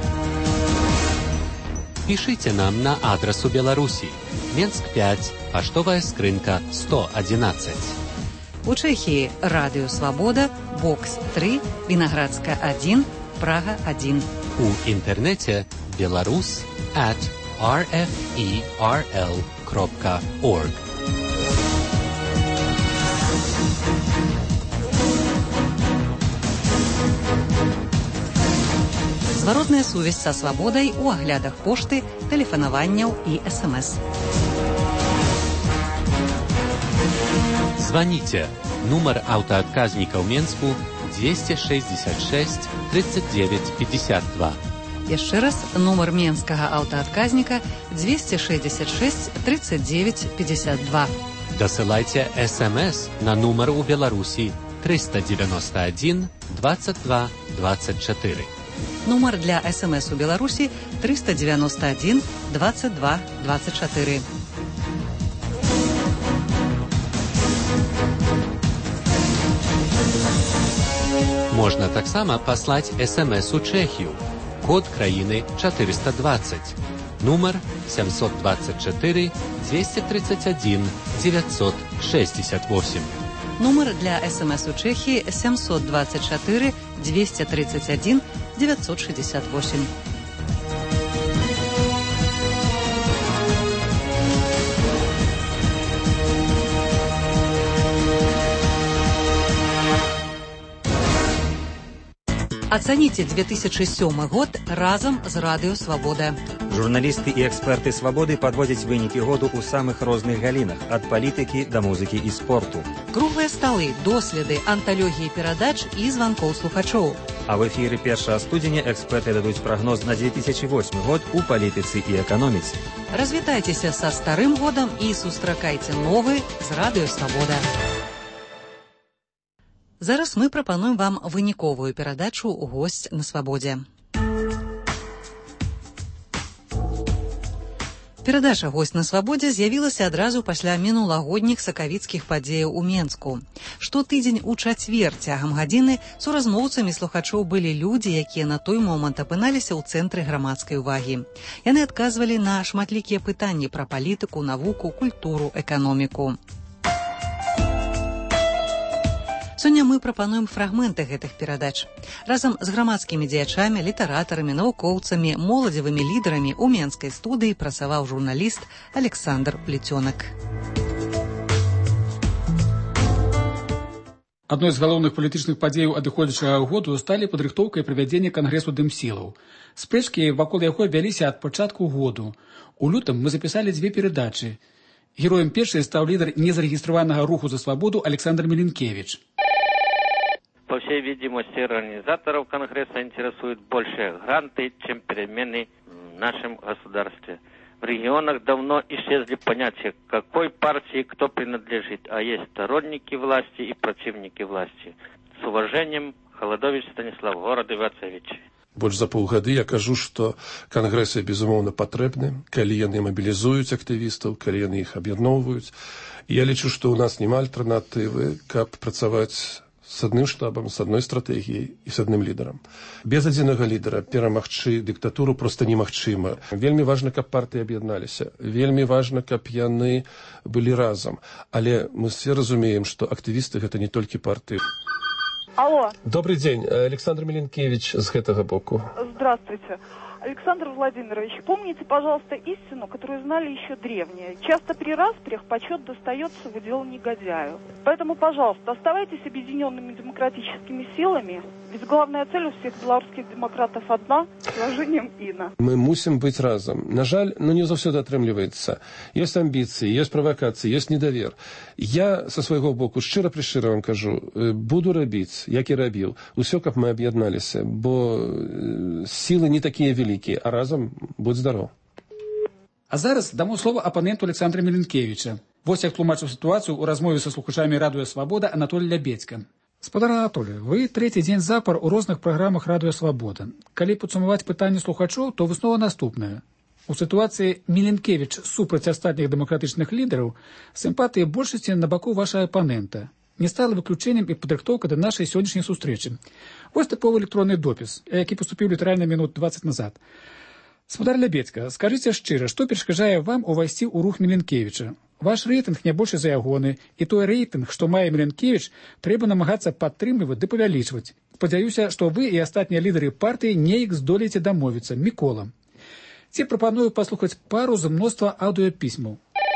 Пішыце нам на адрас у Беларусі. Менск пять, паштовая скрынка сто адзінаццаць. У Чэхіі Радыё Свабода, Бокс три, Вінаградска один, Прага один. У інтэрнэце беларус at эр эф і эр эл крапка орг. Зваротная сувязь са свабодай у аглядах пошты, тэлефанаванняў і эс эм эс. Званіце. Нумар аўтаадказніка ў Менску двести шестьдесят шесть тридцать девять пятьдесят два. Яшчэ раз, нумар менскага аўтаадказніка двести шестьдесят шесть тридцать девять пятьдесят два. Дасылайце эс эм эс на нумар у Беларусі триста девяносто один двадцать два двадцать четыре. Нумар для эс эм эс у Беларусі триста девяносто один двадцать два двадцать четыре. Можна таксама паслаць эс эм эс у Чэхію. Код краіны четыреста двадцать. Нумар семьсот двадцать четыре двести тридцать один девятьсот шестьдесят восемь. Нумар для эс эм эс у Чэхіі семьсот двадцать четыре двести тридцать один девятьсот шестьдесят восемь. Ацаніце две тысячи сёмы год разам з Радыё Свабода. Журналісты і эксперты Свабоды падводзяць вынікі году ў самых розных галінах, ад палітыкі да музыкі і спорту. Круглыя сталы, доследы, анталогіі перадач і званкоў слухачоў. А в эфіры першага студзеня эксперты дадуць прагноз на две тысячи восьмы год у палітыцы і эканоміцы. Развітайцеся са старым годам і сустракайце новы з Радыё Свабода. Зараз мы прапануем вам выніковую перадачу «Госць на свабодзе». Перадача «Госць на свабодзе» з'явілася адразу пасля мінулагодніх сакавіцкіх падзеяў у Менску. Штотыдзень у чацвер цягам гадзіны суразмоўцамі слухачоў былі людзі, якія на той момант апыналіся ў цэнтры грамадскай увагі. Яны адказвалі на шматлікія пытанні пра палітыку, навуку, культуру, эканоміку. Сёння мы прапануем фрагменты гэтых перадач. Разам з грамадскімі дзеячамі, літаратарамі, навукоўцамі, моладзевымі лідарамі ў менскай студыі працаваў журналіст Александр Плетёнак. Адной з галоўных палітычных падзеяў адыходзячага году сталі падрыхтоўка і правядзенне кангрэсу дэмсілаў. Спрэчкі вакол яго вяліся ад пачатку году. У лютым мы запісалі дзве перадачы. Героем першай стаў лідар незарэгістраванага руху за свабоду Александр Миленкевич. По всей видимости, организаторов Конгресса интересуют больше гранты, чем перемены в нашем государстве. В регионах давно исчезли понятия, к какой партии кто принадлежит, а есть сторонники власти и противники власти. С уважением, Холодович Станислав, город Ивацевич. Больш за паўгады я кажу, што кангрэсы, безумоўна, патрэбны, калі яны мабілізуюць актывістаў, калі яны іх аб'ядноўваюць. Я лічу, што ў нас няма альтэрнатывы, каб працаваць с адным штабам, с адной стратэгіяй і с адным лідарам. Без адзінага лідара перамагчы дыктатуру проста немагчыма. Вельмі важна, каб партыі аб'ядналіся. Вельмі важна, каб яны былі разам. Але мы все разумеем, што актывісты гэта не толькі партыі. Алло. Добрый день, Александр Миленкевич с этого боку. Здравствуйте. Александр Владимирович, помните, пожалуйста, истину, которую знали еще древние. Часто при распрях почет достается в удел негодяю. Поэтому, пожалуйста, оставайтесь объединенными демократическими силами, ведь главная цель у всех белорусских демократов одна – с уважением Ина. Мы мусим быть разом. На жаль, но не заўсёды атрымліваецца. Есть амбиции, есть провокации, есть недовер. Я со свайго боку шчыра-прышчыра вам кажу, буду рабіць, як і рабіў, усё, каб мы аб'ядналіся, бо силы не такія великие. А разом будь здоров. А зараз дамо слово апаненту Александра Миленкевича. Вось як тлумачыў сітуацыю ў размове са слухачамі радыё Свабода Анатолій Лябедзька. Спадар Анатолій, вы трэці дзень запар у розных праграмах радыё Свабода. Калі падсумаваць пытанне слухачоў, то выснова наступная. У сітуацыі Миленкевич супраць астатніх дэмакратычных лідараў сімпатыі большасці на баку вашага апанента. Не стала выключэннем і падрыхтоўка да нашай сённяшняй сустрэчы. Вось тыповы электронны допіс, які паступіў літаральна мінут двадцать назад. Спадар Лябедзька, скажыце шчыра, што перашкаджае вам увайсці ў рух Миленкевича? Ваш рэйтынг не больше за ягоны, і той рэйтынг, што мае Миленкевич, трэба намагацца падтрымліваць ды павялічваць. Спадзяюся, што вы і астатнія лідары партыі неяк здолееце дамовіцца. Мікола. Ці прапаную паслухаць пару з мноства аўдыёпісьмаў.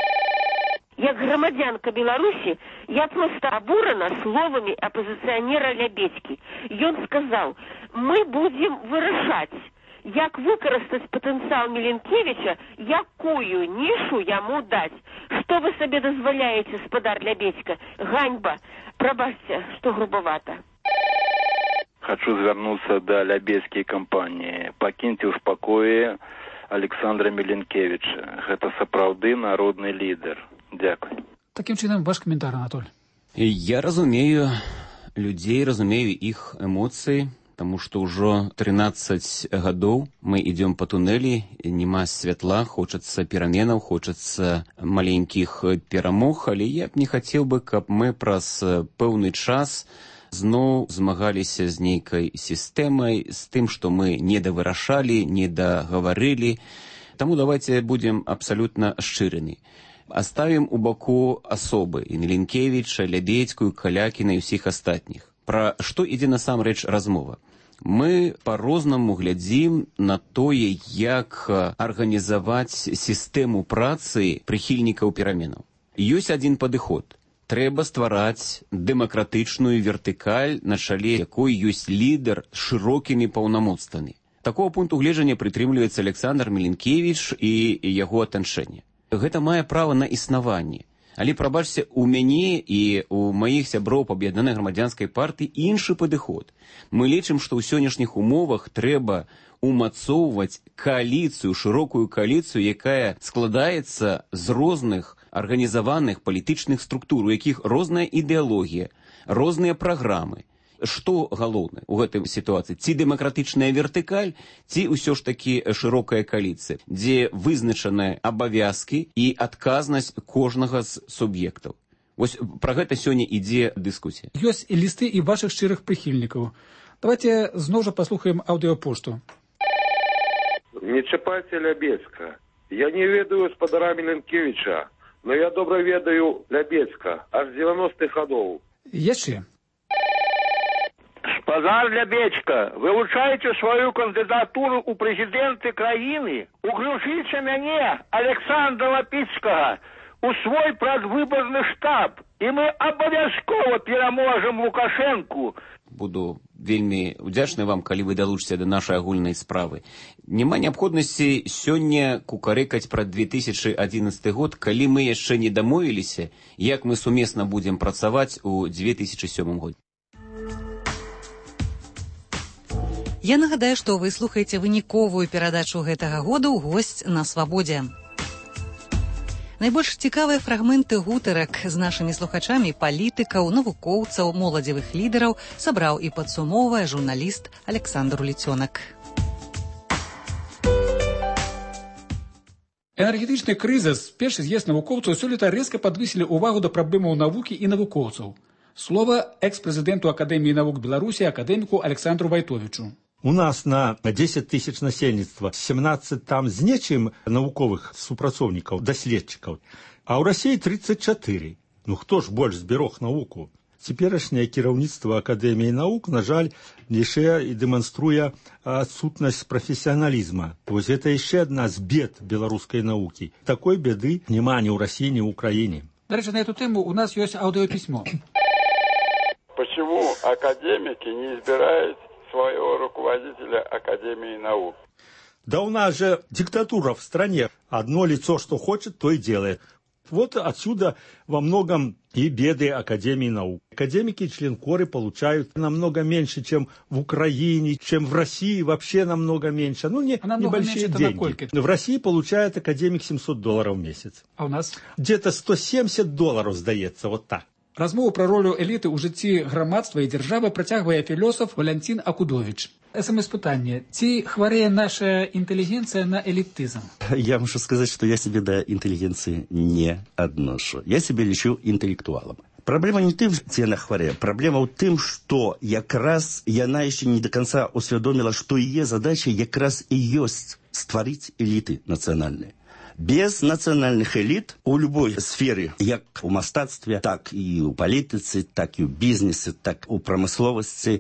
Як громадянка Беларуси, я просто обурена словами оппозиционера Лябедзькі. Ён сказал, мы будем вырашаць, як выкарыстаць потенциал Миленкевича, якую нишу яму дать. Что вы себе дозволяете, спадар Лябедзька? Ганьба. Пробачьте, что грубовато. Хочу звярнуцца да Лябедзькай кампаніі. Пакіньце ў спакоі Александра Миленкевича. Гэта сапраўды народны лідар. Дякую. Таким чынам, ваш коментар, Анатоль. Я разумею людзей, разумею іх эмоцыі, таму што ўжо трынаццаць гадоў мы ідём па тунэлі, няма святла, хочацца пераменаў, хочацца маленькіх перамог, але я б не хацеў бы, каб мы праз пэўны час зноў змагаліся з нейкай сістэмай, з тым, што мы не давырашалі, не дагаварылі. Таму давайте будем абсалютна шчырымі. Оставим у баку асобы і Миленкевича, Лябедзькую, Калякіна і ўсіх астатніх. Пра што ідзе насамрэч размова? Мы па-рознаму глядзім на тое, як арганізаваць сістэму працы прыхільнікаў пераменаў. Ёсць адзін падыход. Трэба ствараць дэмакратычную вертыкаль, на чале якой ёсць лідар з шырокімі паўнамоцтвамі. Такого пункту гледжання прытрымліваецца Александр Миленкевич і яго атачэнне. Гэта мае права на існаванне. Але, прабачце, у мяне і у маіх сяброў па аб'яднанай грамадзянскай партыі іншы падыход. Мы лічым, што ў сённяшніх умовах трэба умацоўваць кааліцыю, шырокую кааліцыю, якая складаецца з розных арганізаваных палітычных структур, у якіх розная ідэалогія, розныя праграмы. Што галоўнае ў гэтай сітуацыі? Ці дэмакратычная вертыкаль, ці ўсё ж такі шырокая кааліцыя, дзе вызначаныя абавязкі і адказнасць кожнага з суб'ектаў. Вось пра гэта сёння ідзе дыскусія. Ёсць і лісты і вашых шчырых прыхільнікаў. Давайте зноў жа паслухаем аўдыёпошту. Не чапайце Лябедзька. Я не ведаю спадара Миленкевича, но я добра ведаю Лябедзька, аж з девяностых гадоў. Яшчэ. Спадар Лябедзька, вылучаеце сваю кандыдатуру ў прэзідэнты краіны, уключыце мяне, Александра Лапіцкага, у свой прадвыборны штаб, і мы абавязкова пераможам Лукашэнку. Буду вельмі удзячны вам, калі вы далучыце да нашай агульнай справы. Няма неабходнасці сёння кукарэкаць пра две тысячы адзінаццаты год, калі мы яшчэ не дамовіліся, як мы сумесна будзем працаваць у две тысячы сёмым годзе. Я нагадаю, што вы слухаеце выніковую перадачу гэтага года ў госць на свабодзе. Найбольш цікавыя фрагменты гутарак з нашымі слухачамі палітыкаў, навукоўцаў, моладзевых лідараў сабраў і падсумоўвае журналіст Александр Уліцёнак. Энергетычны крызіс, першы з'езд навукоўцаў сёлета рэзка падвысілі ўвагу да праблемаў навукі і навукоўцаў. Слова экс-прэзідэнту Акадэміі навук Беларусі, акадэміку Александру Вайтовічу. У нас на десять тысяч насельніцтва семнадцать там з нечым навуковых супрацоўнікаў, даследчыкаў, а ў Расіі тридцать четыре. Ну хто ж больш зберог навуку? Цяперашняе кіраўніцтва Акадэміі навук, на жаль, яшчэ і дэманструе адсутнасць прафесіяналізма. Вось гэта яшчэ адна з бед беларускай навукі. Такой беды няма ні ў Расіі, ні ў Украіне. До речи, на эту тему у нас есть аудиописьмо. Почему академики не избирают своего руководителя Академии наук? Да у нас же диктатура в стране. Одно лицо, что хочет, то и делает. Вот отсюда во многом и беды Академии наук. Академики и членкоры получают намного меньше, чем в Украине, чем в России, вообще намного меньше. Ну, не, а небольшие деньги. В России получает академик семьсот долларов в месяц. А у нас? Где-то сто семьдесят долларов, сдается, вот так. Размову пра ролю эліты ў жыцці грамадства і дзяржавы працягвае філосаф Валянцін Акудовіч. СМС-пытанне. Ці хварэе наша інтэлігенцыя на элітызм? Я мушу сказать, что я себе до интеллигенции не отношу. Я себя лічу интеллектуалом. Проблема не тым, ці яна хварэе. Проблема ў тым, што якраз яна яшчэ не до конца усвядоміла, што яе задача якраз і ёсць стварыць эліты нацыянальныя. Без национальных элит у любой сферы, як у мастацтве, так і у палітыцы, так і у бізнесе, так у прамысловасці,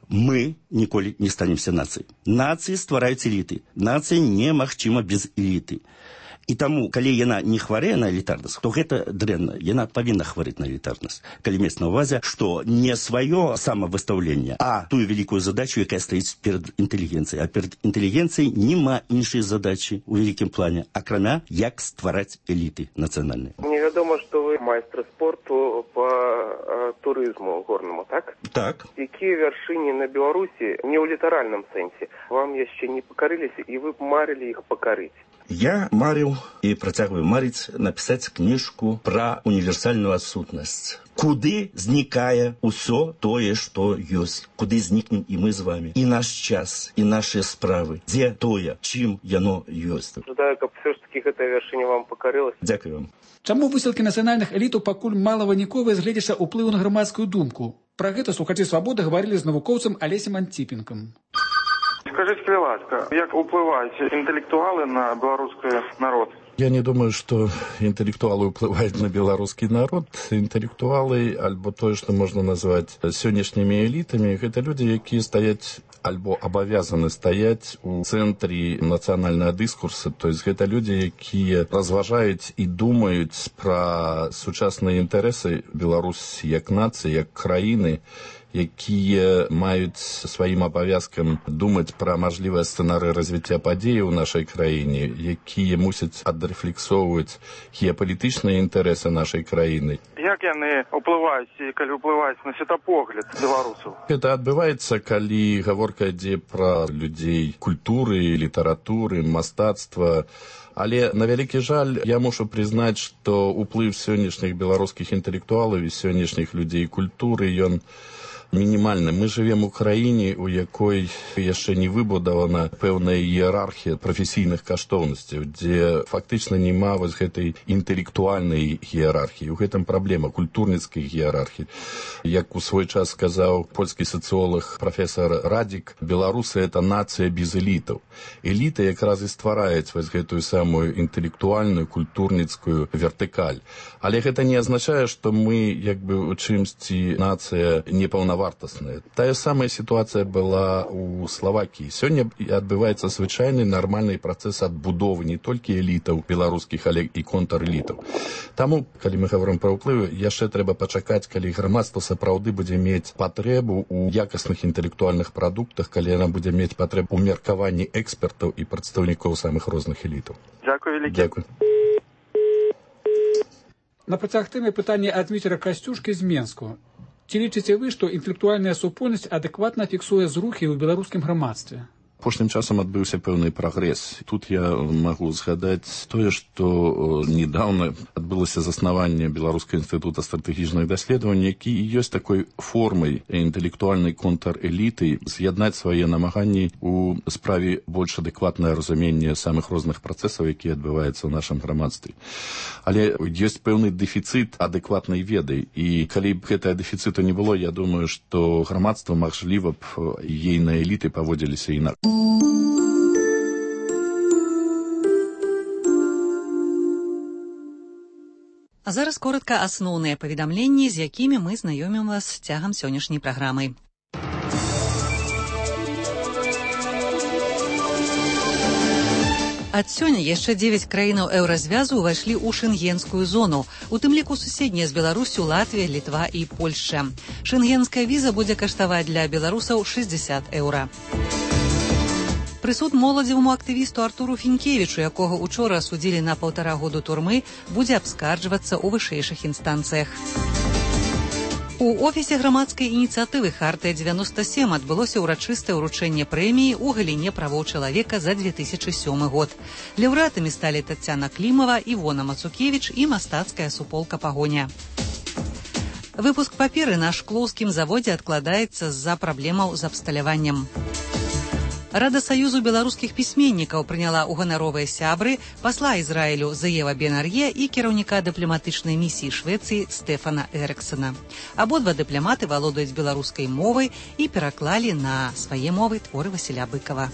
мы ніколі не станемся нацыяй. Нацыі ствараюць эліты. Нацыя немагчыма без эліты. І таму, калі яна не хварэе на элітарнасць, то гэта дрэнна. Яна павінна хварэць на элітарнасць. Калі мець на ўвазе, што не сваё самавыстаўленне, а тую вялікую задачу, якая стаіць перад інтэлігенцыяй. А перад інтэлігенцыяй няма іншай задачы ў вялікім плане, акрамя як ствараць эліты нацыянальныя. Мне вядома, што вы майстар спорту по а, турызму горнаму, так? Так. Якія вяршыні на Беларусі, не ў літаральным сэнсе, вам яшчэ не пакарыліся, і вы марылі іх пакарыць? Я марыў і працягваю марыць напісаць кніжку пра універсальную адсутнасць. Куды знікае ўсё тое, што ёсць. Куды знікнем і мы з вами. І наш час, і нашыя справы. Дзе тое, чым яно ёсць. Жадаю, каб все ж таки гэтая вяршыня вам пакарылася. Дзякую вам. Чаму высілкі нацыянальных элітаў пакуль малавыніковыя з гледзяча ўплыву на грамадскую думку? Пра гэта слухачы свабоды гаварылі з навукоўцам Алесем Антипенком. Скажите, будь ласка, як уплывают интеллектуалы на белорусский народ? Я не думаю, что интеллектуалы уплывают на белорусский народ. Интеллектуалы, альбо то, что можно назвать сённяшнімі элитами, это люди, якія стаяць альбо абавязаны стаяць у цэнтры нацыянальнага дыскурса. То есть гэта люди, якія разважаюць і думаюць пра сучасныя інтарэсы Беларусі як нацыі, як краіны, якія маюць сваім абавязкам думаць пра мажлівыя сцэнарыі развіцця падзей у нашай краіне, якія мусяць адрэфлексоўваць геапалітычныя інтарэсы нашай краіны. Як яны уплываюць і калі уплываюць на светапогляд беларусаў? Гэта адбываецца, калі гаворка ідзе пра людзей культуры, літаратуры, мастацтва. Але, на вялікі жаль, я мушу прызнаць, што ўплыў сённяшніх беларускіх інтэлектуалаў і сённяшніх людзей культуры, ён мінімальны. Мы жывем у краіне, у якой яшчэ не выбудавана пэўная іерархія прафесійных каштоўнасцяў, дзе фактычна няма вось гэтай інтэлектуальнай іерархіі. У гэтым праблема культурніцкай іерархіі. Як у свой час сказаў польскі сацыолог прафесор Радзік, беларусы — это нацыя без элітаў. Эліты якраз і ствараюць вось гэтую самую інтэлектуальную, культурніцкую вертыкаль. Але гэта не азначае, што мы як бы у чымсьці нацыя непаўнавартая, паўнавартасныя. Тая самая сітуацыя была ў Славакіі. Сёння адбываецца звычайны нармальны працэс адбудовы не толькі элітаў беларускіх, але і контрэлітаў. Таму, калі мы гаворым пра ўплывы, яшчэ трэба пачакаць, калі грамадства сапраўды будзе мець патрэбу ў якасных інтэлектуальных прадуктах, калі яна будзе мець патрэбу ў меркаванні экспертаў і прадстаўнікоў самых розных элітаў. Дзякуй вялікі. Дзякуй. На працяг тэмы пытанне ад Дмітра Касцюшкі з Менску. Ці лічыце вы, што інтэлектуальная супольнасць адэкватна фіксуе зрухі ў беларускім грамадстве? Апошнім часам адбыўся пэўны прагрэс. Тут я магу згадаць тое, што недавно адбылося заснаванне Беларускага інстытута стратэгічных даследаванняў, які і ёсць такой формай інтэлектуальнай контрэліты з'яднаць свае намаганні ў справе больш адэкватнае разуменне самых розных працэсаў, якія адбываюцца ў нашым грамадстве. Але ёсць пэўны дэфіцыт адэкватнай веды, і калі б гэтага дэфіцыту не было, я думаю, што грамадства, магчыма б, ейныя эліты паводзіліся інакш. А зараз коротка асноўныя паведамленні, з якімі мы знаёмім вас цягам сённяшняй праграмы. Ад сёння яшчэ дзевяць краінаў еўразвязу ўвайшлі ў шэнгенскую зону, у тым ліку суседнія з Беларусю Латвія, Літва і Польшча. Шэнгенская віза будзе каштаваць для беларусаў шэсцьдзесят еўра. Прысуд моладзеваму актывісту Артуру Фінкевічу, якога учора судзілі на паўтара году турмы, будзе абскарджвацца ў вышэйшых інстанцыях. У офісе грамадскай ініцыятывы «Хартыя дзевяноста сем» адбылося ўрачыстае ўручэнне прэміі ў галіне правоў чалавека за две тысячы сёмы год. Лаўрэатамі сталі Тацяна Клімава, Івона Мацукевіч і мастацкая суполка «Пагоня». Выпуск паперы на шклоўскім заводзе адкладаецца з-за праблемаў з абсталяваннем. Рада Саюзу беларускіх пісьменнікаў прыняла ў ганаровыя сябры пасла Ізраілю Зеева Бен-Ар'е і кіраўніка дыпламатычнай місіі Швецыі Стэфана Эрыксона. Абодва дыпламаты валодаюць беларускай мовай і пераклалі на свае мовы творы Васіля Быкава.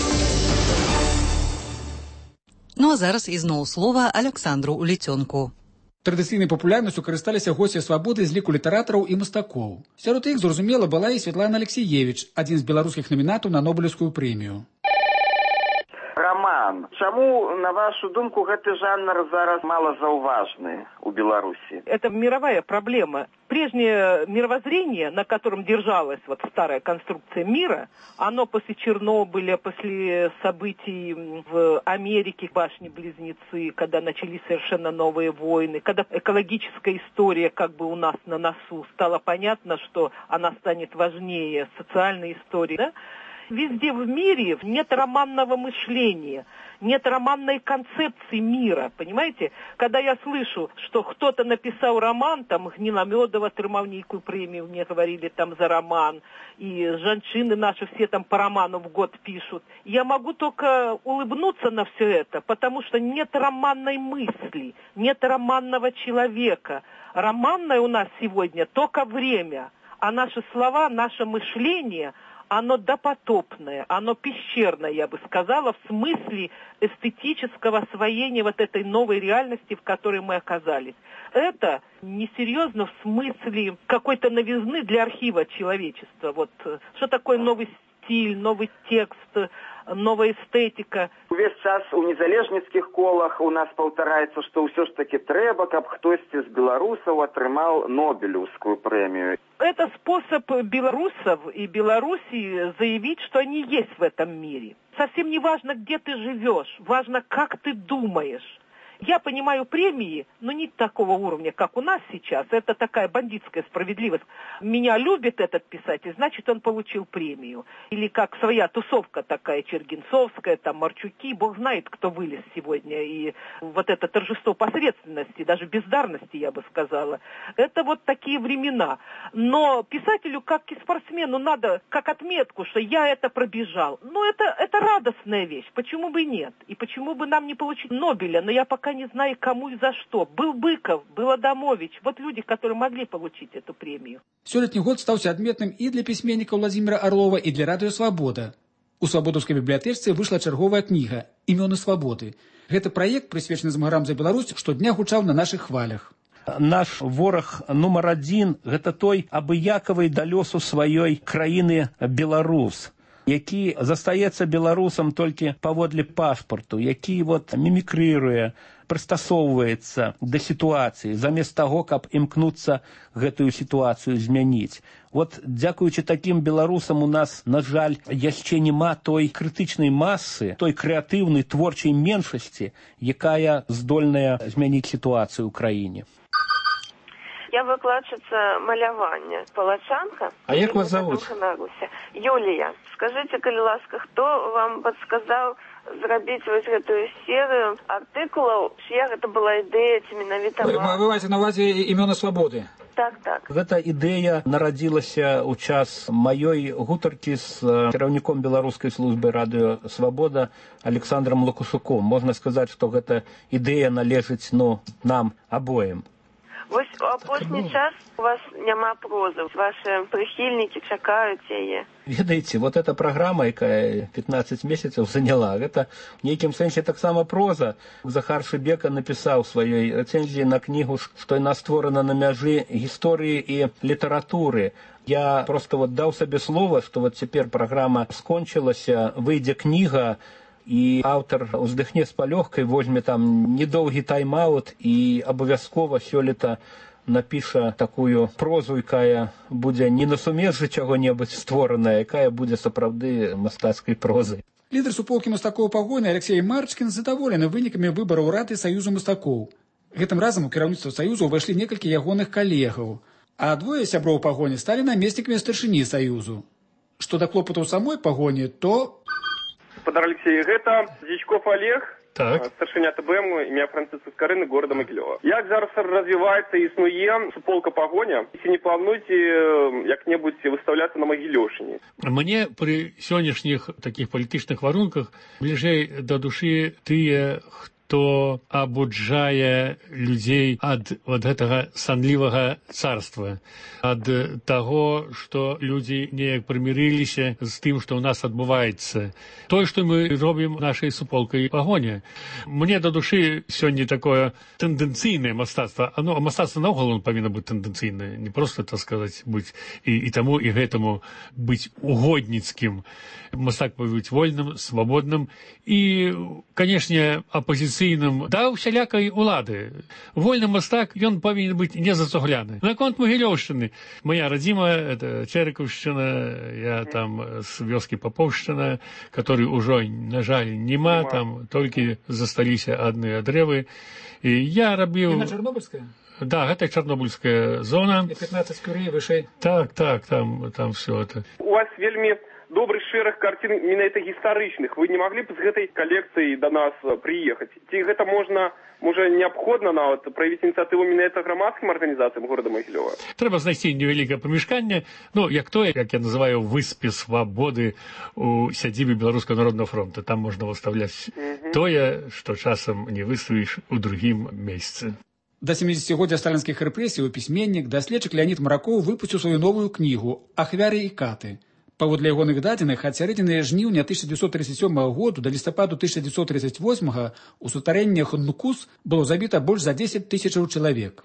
Ну а зараз ізноў слова Александру Уліцёнку. Традыцыйнай папулярнасцю карысталіся госці свабоды з ліку літаратараў і мастакоў. Сярод іх, зразумела, была і Святлана Алексіевіч, адзін з беларускіх намінатаў на Нобелеўскую прэмію. Роман, чаму, на вашу думку, гэты жанр зараз малозауважны у Беларуси? Это мировая проблема. Прежнее мировоззрение, на котором держалась вот старая конструкция мира, оно после Чернобыля, после событий в Америке, башни-близнецы, когда начались совершенно новые войны, когда экологическая история как бы у нас на носу, стало понятно, что она станет важнее социальной истории, да? Везде в мире нет романного мышления, нет романной концепции мира, понимаете? Когда я слышу, что кто-то написал роман, там Гниломедова атрымаў нейкую премию, мне говорили там за роман, и женщины наши все там по роману в год пишут, я могу только улыбнуться на все это, потому что нет романной мысли, нет романного человека. Романное у нас сегодня только время, а наши слова, наше мышление – оно допотопное, оно пещерное, я бы сказала, в смысле эстетического освоения вот этой новой реальности, в которой мы оказались. Это несерьезно в смысле какой-то новизны для архива человечества. Вот что такое новый стиль, новый текст, новая эстетика. Увесь час у незалежніцкіх колах у нас паўтараецца, што ўсё ж таки трэба, каб хтосьці з беларусаў атрымаў Нобелевскую премию. Это способ белорусов и Белоруссии заявить, что они есть в этом мире. Совсем не важно, где ты живешь, важно, как ты думаешь. Я понимаю премии, но не такого уровня, как у нас сейчас. Это такая бандитская справедливость. Меня любит этот писатель, значит, он получил премию. Или как своя тусовка такая, Чергинцовская, там, Марчуки. Бог знает, кто вылез сегодня. И вот это торжество посредственности, даже бездарности, я бы сказала. Это вот такие времена. Но писателю, как и спортсмену, надо как отметку, что я это пробежал. Ну, это, это радостная вещь. Почему бы нет? И почему бы нам не получить Нобеля? Но я пока не знаю, кому и за что. Был Быков, был Адамович. Вот люди, которые могли получить эту премию. Сёлетні год стаўся адметным і для пісьменніка Владзіміра Арлова, і для радыё «Свабода». У свабодаўскай бібліятэчцы выйшла чарговая кніга «Імёны свабоды». Гэты праект, прысвечаны змагарам за Беларусь, штодня гучаў на нашых хвалях. Наш вораг нумар адзін – гэта той абыякавы да лёсу сваёй краіны Беларус, які застаецца беларусам толькі паводле пашпарту, які вот мімікрыруе, прыстасоўваецца да сітуацыі, замест таго, каб імкнуцца гэтую сітуацыю змяніць. Вот дзякуючы такім беларусам у нас, на жаль, яшчэ няма той крытычнай масы, той крэатыўнай творчай меншасці, якая здольная змяніць сітуацыю ў краіне. Я выкладчица малявання, палачанка. А як вас зовут? Юлія. Скажите, калі ласка, хто вам подсказал зрабіць вось гэтую серыю артыкулаў, чья гэта была ідэя, ці менавіта вам? Вы маеце на увазе імёны свабоды? Так, так. Гэта ідэя нарадзілася ў час маёй гутаркі з кіраўніком беларускай службы радыё «Свабода» Александром Лукашуком. Можна сказаць, што гэта ідэя належыць, ну, нам абоім. Вось у апошні час у вас няма прозы, ваши прыхільнікі чакаюць яе. Ведаеце, вот эта программа, якая пятнадцать месяцев заняла, гэта в нейкім сэнсе таксама проза. Захар Шыбека напісаў сваёй рэцэнзіі на кнігу, што яна створана на мяжы гісторыі і літаратуры. Я просто вот даў сабе слова, што вот цяпер праграма скончылася, выйдзе кніга, і аўтар уздыхне з палёгкай, возьме там недоўгі тайм-аут і абавязкова сёлета напіша такую прозу, якая будзе не на сумежжы чаго-небудзь створаная, якая будзе сапраўды мастацкай прозай. Лідар суполкі мастакоў пагоны Алексей Марчкін задаволены вынікамі выбараў рады Саюзу мастакоў. Гэтым разам у кіраўніцтва Саюзу ўвайшлі некалькі ягоных калегаў, а двое сяброў пагоні сталі намеснікамі старшыні Саюзу. Што да клопатаў самой пагоні, то... Господар Алексей, гэта Дзічков Олег, так. старшыня ТБМ, імя Францыска Скарыны, города Магілёва. Як зараз развіваецца і існуе суполка пагоня, ці не плануеце як-небудзь выстаўляцца на Магілёўшчыне? Мне пры сённяшніх такіх палітычных варунках бліжэй да душы тыя, хто абуджае людзей ад вот гэтага санлівага царства, ад таго, што людзі неяк прымірыліся з тым, што ў нас адбываецца. Тое, што мы робім нашай суполкай пагоня. Мне да душы сёння такое тэндэнцыйнае мастацтва. Оно, мастацтва наогул павінна быць тэндэнцыйнае, не проста, так сказаць, быць і, і таму, і гэтаму быць угодніцкім. Мастак павінен быць вольным, свабодным і, канешне, апазіцыйным да ўсялякай улады. Вольны мастак, ён павінен быць незацугляны. Наконт Магілёўшчыны. Моя радзіма, это Чэрыкаўшчына, я там з вёскі Папоўшчына, который ўжо, на жаль, нема, там толькі засталіся адныя дрэвы. І я рабіў... Яна Чарнобыльская? Да, гэта Чарнобыльская зона. І пятнадцать кюрей вышэй. Так, так, там, там все это. У вас вельмі добрый шэраг карцін менавіта гістарычных. Вы не маглі б з гэтай калекцыі да нас прыехаць? Ці гэта можна, можа, неабходна нават праявіць ініцыятыву менавіта грамадскім арганізацыям горада Магілёва? Трэба знайсці невялікае памяшканне, ну, як тое, як я называю, выспе свабоды у сядзібе Беларускага народнага фронта. Там можна выставляць mm-hmm. тое, што часам не выставіш у другім месцы. Да семидесятигоддзя сталінскіх рэпрэсій пісьменнік, даследчык Леонід Маракоў выпусціў сваю новую кнігу «Ахвяры і каты». Паводле ягоных дадзеных, ад сярэдзіны жніўня тысяча дзевяцьсот тридцать сёмага году да лістападу тысяча дзевяцьсот тридцать восьмага у сутарэннях Нукус было забіта больш за десять тысячаў чалавек.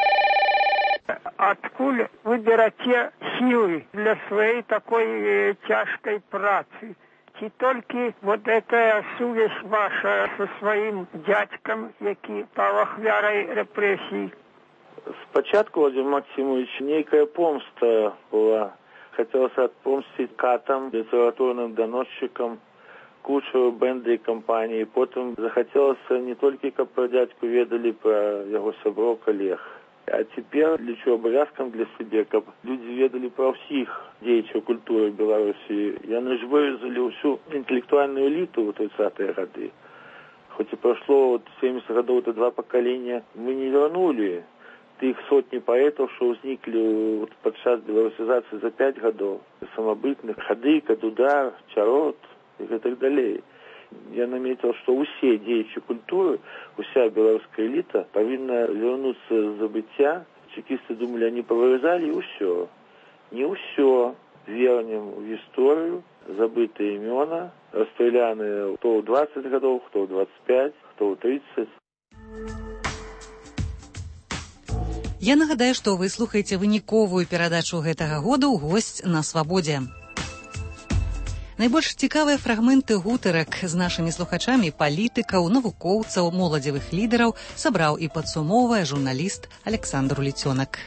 Адкуль вы бераце сілы для сваёй такой цяжкай працы? Ці толькі вот эта сувязь ваша со сваім дзядзькам, які паў ахвярай рэпрэсій? Спачатку, Владимир Максимович, нейкая помста была. Хотелось отпомстить катам, литературным доносчикам, кучу бенды и компании. Потом захотелось не только, как про дядьку ведали, про его сяброў, коллег. А теперь лічу обовязком для себя, как люди ведали про всех деятелей культуры Беларуси. Яны ж вывезли всю интеллектуальную элиту в тридцатые годы. Хоть и прошло вот семьдесят годов, это два поколения, мы не вернули тых сотні паэтаў, што ўзніклі вот, падчас беларусізацыі за пять гадоў. Самабытных, Хадыка, Дудар, Чарот і гэтак далей. Я наметил, што ўсе дзеячы культуры, уся беларуская эліта павінна вярнуцца з забыцця. Чекісты думалі, они повырезали, і ўсё. Не ўсё. Вернем у гісторыю забытыя імёна, расстреляныя хто ў двадцать гадоў, хто ў двадцать пять, хто ў тридцать. Я нагадаю, што вы слухаеце выніковую перадачу гэтага года ў госць на свабодзе. Найбольш цікавыя фрагменты гутарак з нашымі слухачамі палітыкаў, навукоўцаў, моладзевых лідараў сабраў і падсумоўвае журналіст Александр Уліцёнак.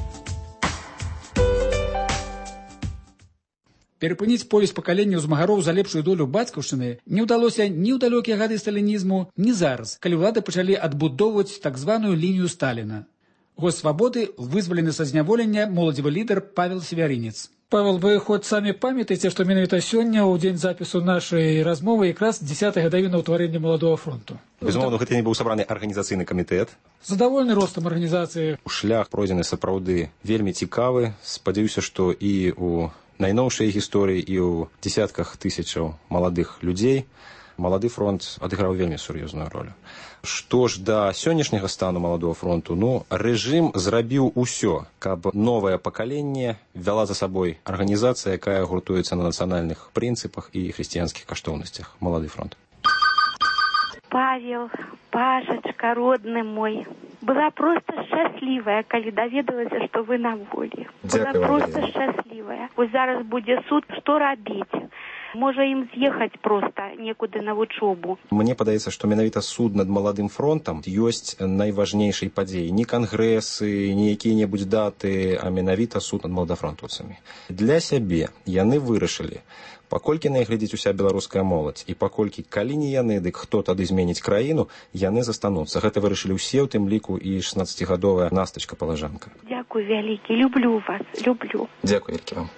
Перапыніць повесь пакаленняў змагароў за лепшую долю бацькаўшчыны не ўдалося ні ў далёкія гады сталінізму, ні зараз, калі ўлады пачалі адбудоўваць так званую лінію Сталіна. Госць свабоды вызвалены са зняволення моладзевы лідар Павел Севярінец. Павел, вы хоць самі памятаеце, што менавіта сёння, ў дзень запісу нашай размовы, якраз дзесятая гадавіна ўтварэння маладога фронту. Безумоўна, гэта не быў сабраны арганізацыйны камітэт. Задаволены ростам арганізацыі. Шлях пройдзены сапраўды вельмі цікавы. Спадзяюся, што і ў найноўшай гісторыі, і ў дзесятках тысячаў маладых людзей малады фронт адыграў вельмі сур'ёзную ролю. Што ж да сённяшняга стану маладога фронту, ну, рэжым зрабіў усё, каб новае пакаленне вяла за сабой арганізацыя, якая гуртуецца на нацыянальных прынцыпах і хрысціянскіх каштоўнасцях. Малады фронт. Павел, Пашачка, родны мой, была просто шчаслівая, калі даведалася, што вы на волі. Была просто шчаслівая. Вось зараз будзе суд, што рабіць? Можа ім з'ехаць проста некуды на вучобу. Мне падаецца, што менавіта суд над маладым фронтам ёсць найважнейшай падзеяй. Не кангрэсы, не якія-небудзь даты, а менавіта суд над маладафронтаўцамі. Для сябе яны вырашылі, паколькі на іх глядзіць уся беларуская моладзь, і паколькі калі не яны, дык хто тады зменіць краіну, яны застануцца. Гэта вырашылі ўсе, у тым ліку і шаснаццацігадовая Настачка-палажанка. Дзякуй вялікі, люблю вас, люблю. Дзякуй вялікі вам.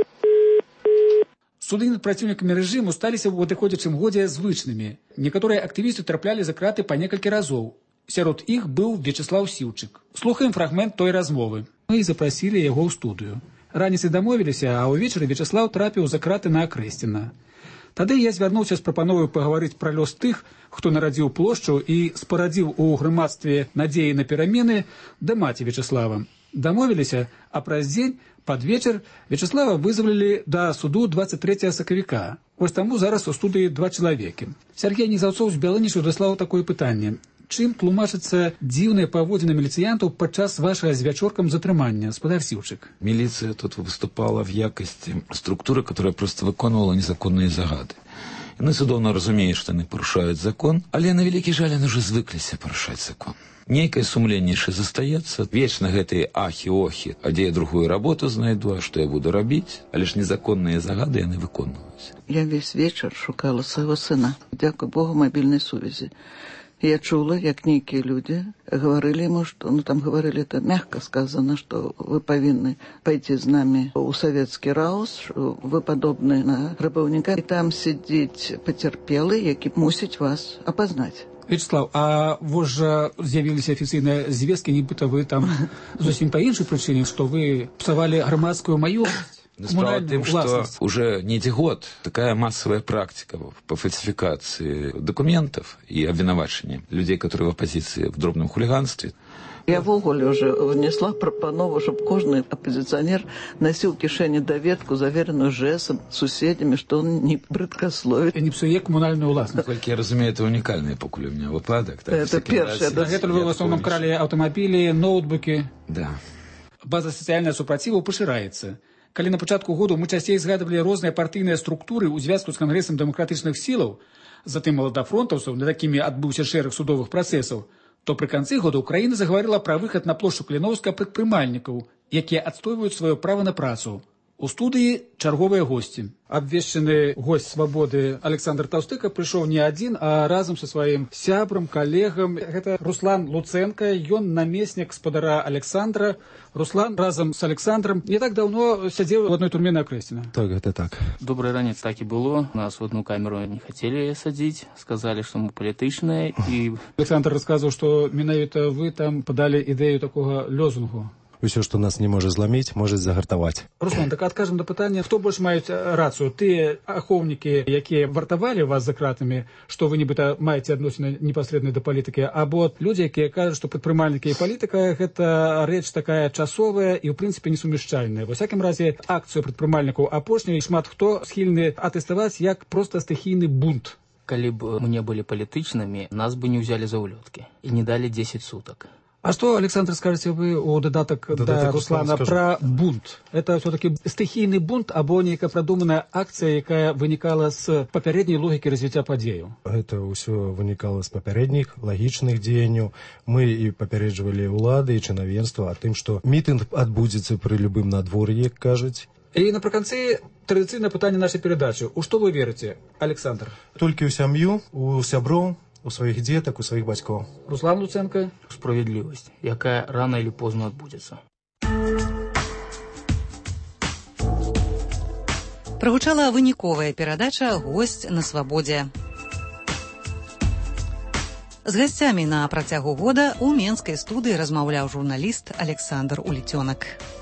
Суды над праціўнікамі рэжыму сталіся ў адыходзячым годзе звычнымі. Некаторыя актывісты траплялі за краты па некалькі разоў. Сярод іх быў Вячеслаў Сіўчык. Слухаем фрагмент той размовы. Мы і запрасілі яго ў студыю. Раніцай дамовіліся, а ўвечары Вячеслаў трапіў за краты на Акрэсціна. Тады я звярнуўся з прапановай пагаварыць пра лёс тых, хто нарадзіў плошчу і спарадзіў у грамадстве надзеі на перамены да маці Вячеслава. Дамовіліся, а праз дзень, пад вечар, Вячеслава вызвалілі да суду дваццаць трэцяга сакавіка. Вось таму зараз у студыі два чалавекі. Сяргей Нізаўцоў з Бялынічу даслаў такое пытанне. Чым тлумачыцца дзіўныя паводзіны міліцыянтаў падчас вашага з вячоркам затрымання, спадар Сіўчык? Милиция тут выступала в якости структуры, которая просто выконывала незаконные загады. Яны цудоўна разумеюць, што яны парушаюць закон, але на вялікі жаль яны ўжо звыкліся парушаць закон. Нейкае сумленне яшчэ застаецца, вечна гэтыя ахі-охі, а дзе я другую работу знайду, а што я буду рабіць, але ж незаконныя загады яны выконваюць. Я весь вечар шукала свайго сына, дзякуй Богу, мабільнай сувязі. Я чула, як нейкія людзі гаварылі яму, што, ну там гаварылі, это мягка сказано, што вы павінны пайти з намі ў савецкі раус, вы падобны на грабаўніка, і там сидзіць пацярпелы, які мусіць вас апазнаць. Вячеслав, а вось жа з'явіліся афіцыйныя звесткі, нібыта вы там зусім па іншай прычыне, што вы псавалі грамадскую маёмасць. Справа в том, что уже не год такая массовая практика по фальсификации документов и обвинувачения людей, которые в оппозиции в дробном хулиганстве. Я в вогуле уже внесла прапанову, чтобы каждый оппозиционер носил в кишені доведку, заверенную ЖЭСом, суседями, что он не брыдкословит. И не псуе коммунальную властность. Насколько я разумею, это уникальный покуль у меня выпадок. Так, это первое. Да, это вы в основном крали автомобили, ноутбуки. Да. База социального супротиву поширается. Калі на пачатку году мы часцей згадывалі розныя партыйныя структуры ў звязку з кангрэсам дэмакратычных сілаў, затым маладафронтаўцаў, над якімі адбыўся шэраг судовых працэсаў, то пры канцы года Украіна загаварыла пра выхад на плошчу Кліноўска прадпрымальнікаў, якія адстойваюць сваё права на працу. У студыі чарговыя госці. Абвешчаны госць свабоды Александр Таўстыка прыйшоў не адзін, а разам са сваім сябрам, калегам. Гэта Руслан Луценка, ён намеснік спадара Александра. Руслан разам з Александром не так даўно сядзеў у адной турме на Акрэсціна. Так, гэта так. Добрый ранец так і было. Нас в одну камеру не хацелі садзіць, сказалі, што мы палітычныя. І... Александр расказваў, што менавіта вы там падалі ідэю такога лёзунгу. Усё, што нас не можа зламіць, можа загартаваць. Руслан, так адкажам да пытання, хто больш маюць рацыю? Тыя ахоўнікі, якія вартавалі вас за кратамі, што вы нібыта маеце адносіны непасрэдна да палітыкі, або людзі, якія кажуць, што прадпрымальнікі і палітыка гэта рэч такая часовая і ў прынцыпе несумяшчальная. Ва ўсякім разе акцыю прадпрымальнікаў апошняй шмат хто схільны атэставаць як проста стыхійны бунт. Калі б мы не былі палітычнымі, нас бы не ўзялі за ўлёткі і не далі дзесяць сутак. А что, Александр, скажете вы о додаток да, да, Руслана про бунт? Это все-таки стихийный бунт або нейкая продуманная акция, якая вынікала з папярэдняй логікі развіцця падзеяў? Это ўсё вынікала з папярэдніх лагічных дзеянняў. Мы і папярэджвалі ўлады і чынавенства о тым, што мітынг адбудзецца пры любым надвор'і, як кажуць. И напрыканцы традыцыйнае пытанне нашай перадачы. У што вы верыце, Александр? Толькі ў сям'ю, у сяброў, у своих деток, у своих батьков. Руслан Луценко. Справедливость, якая рано или поздно отбудется. Прагучала выніковая перадача «Госць на свабодзе». З гасцямі на працягу года ў менскай студыі размаўляў журналіст Александр Уліцёнак.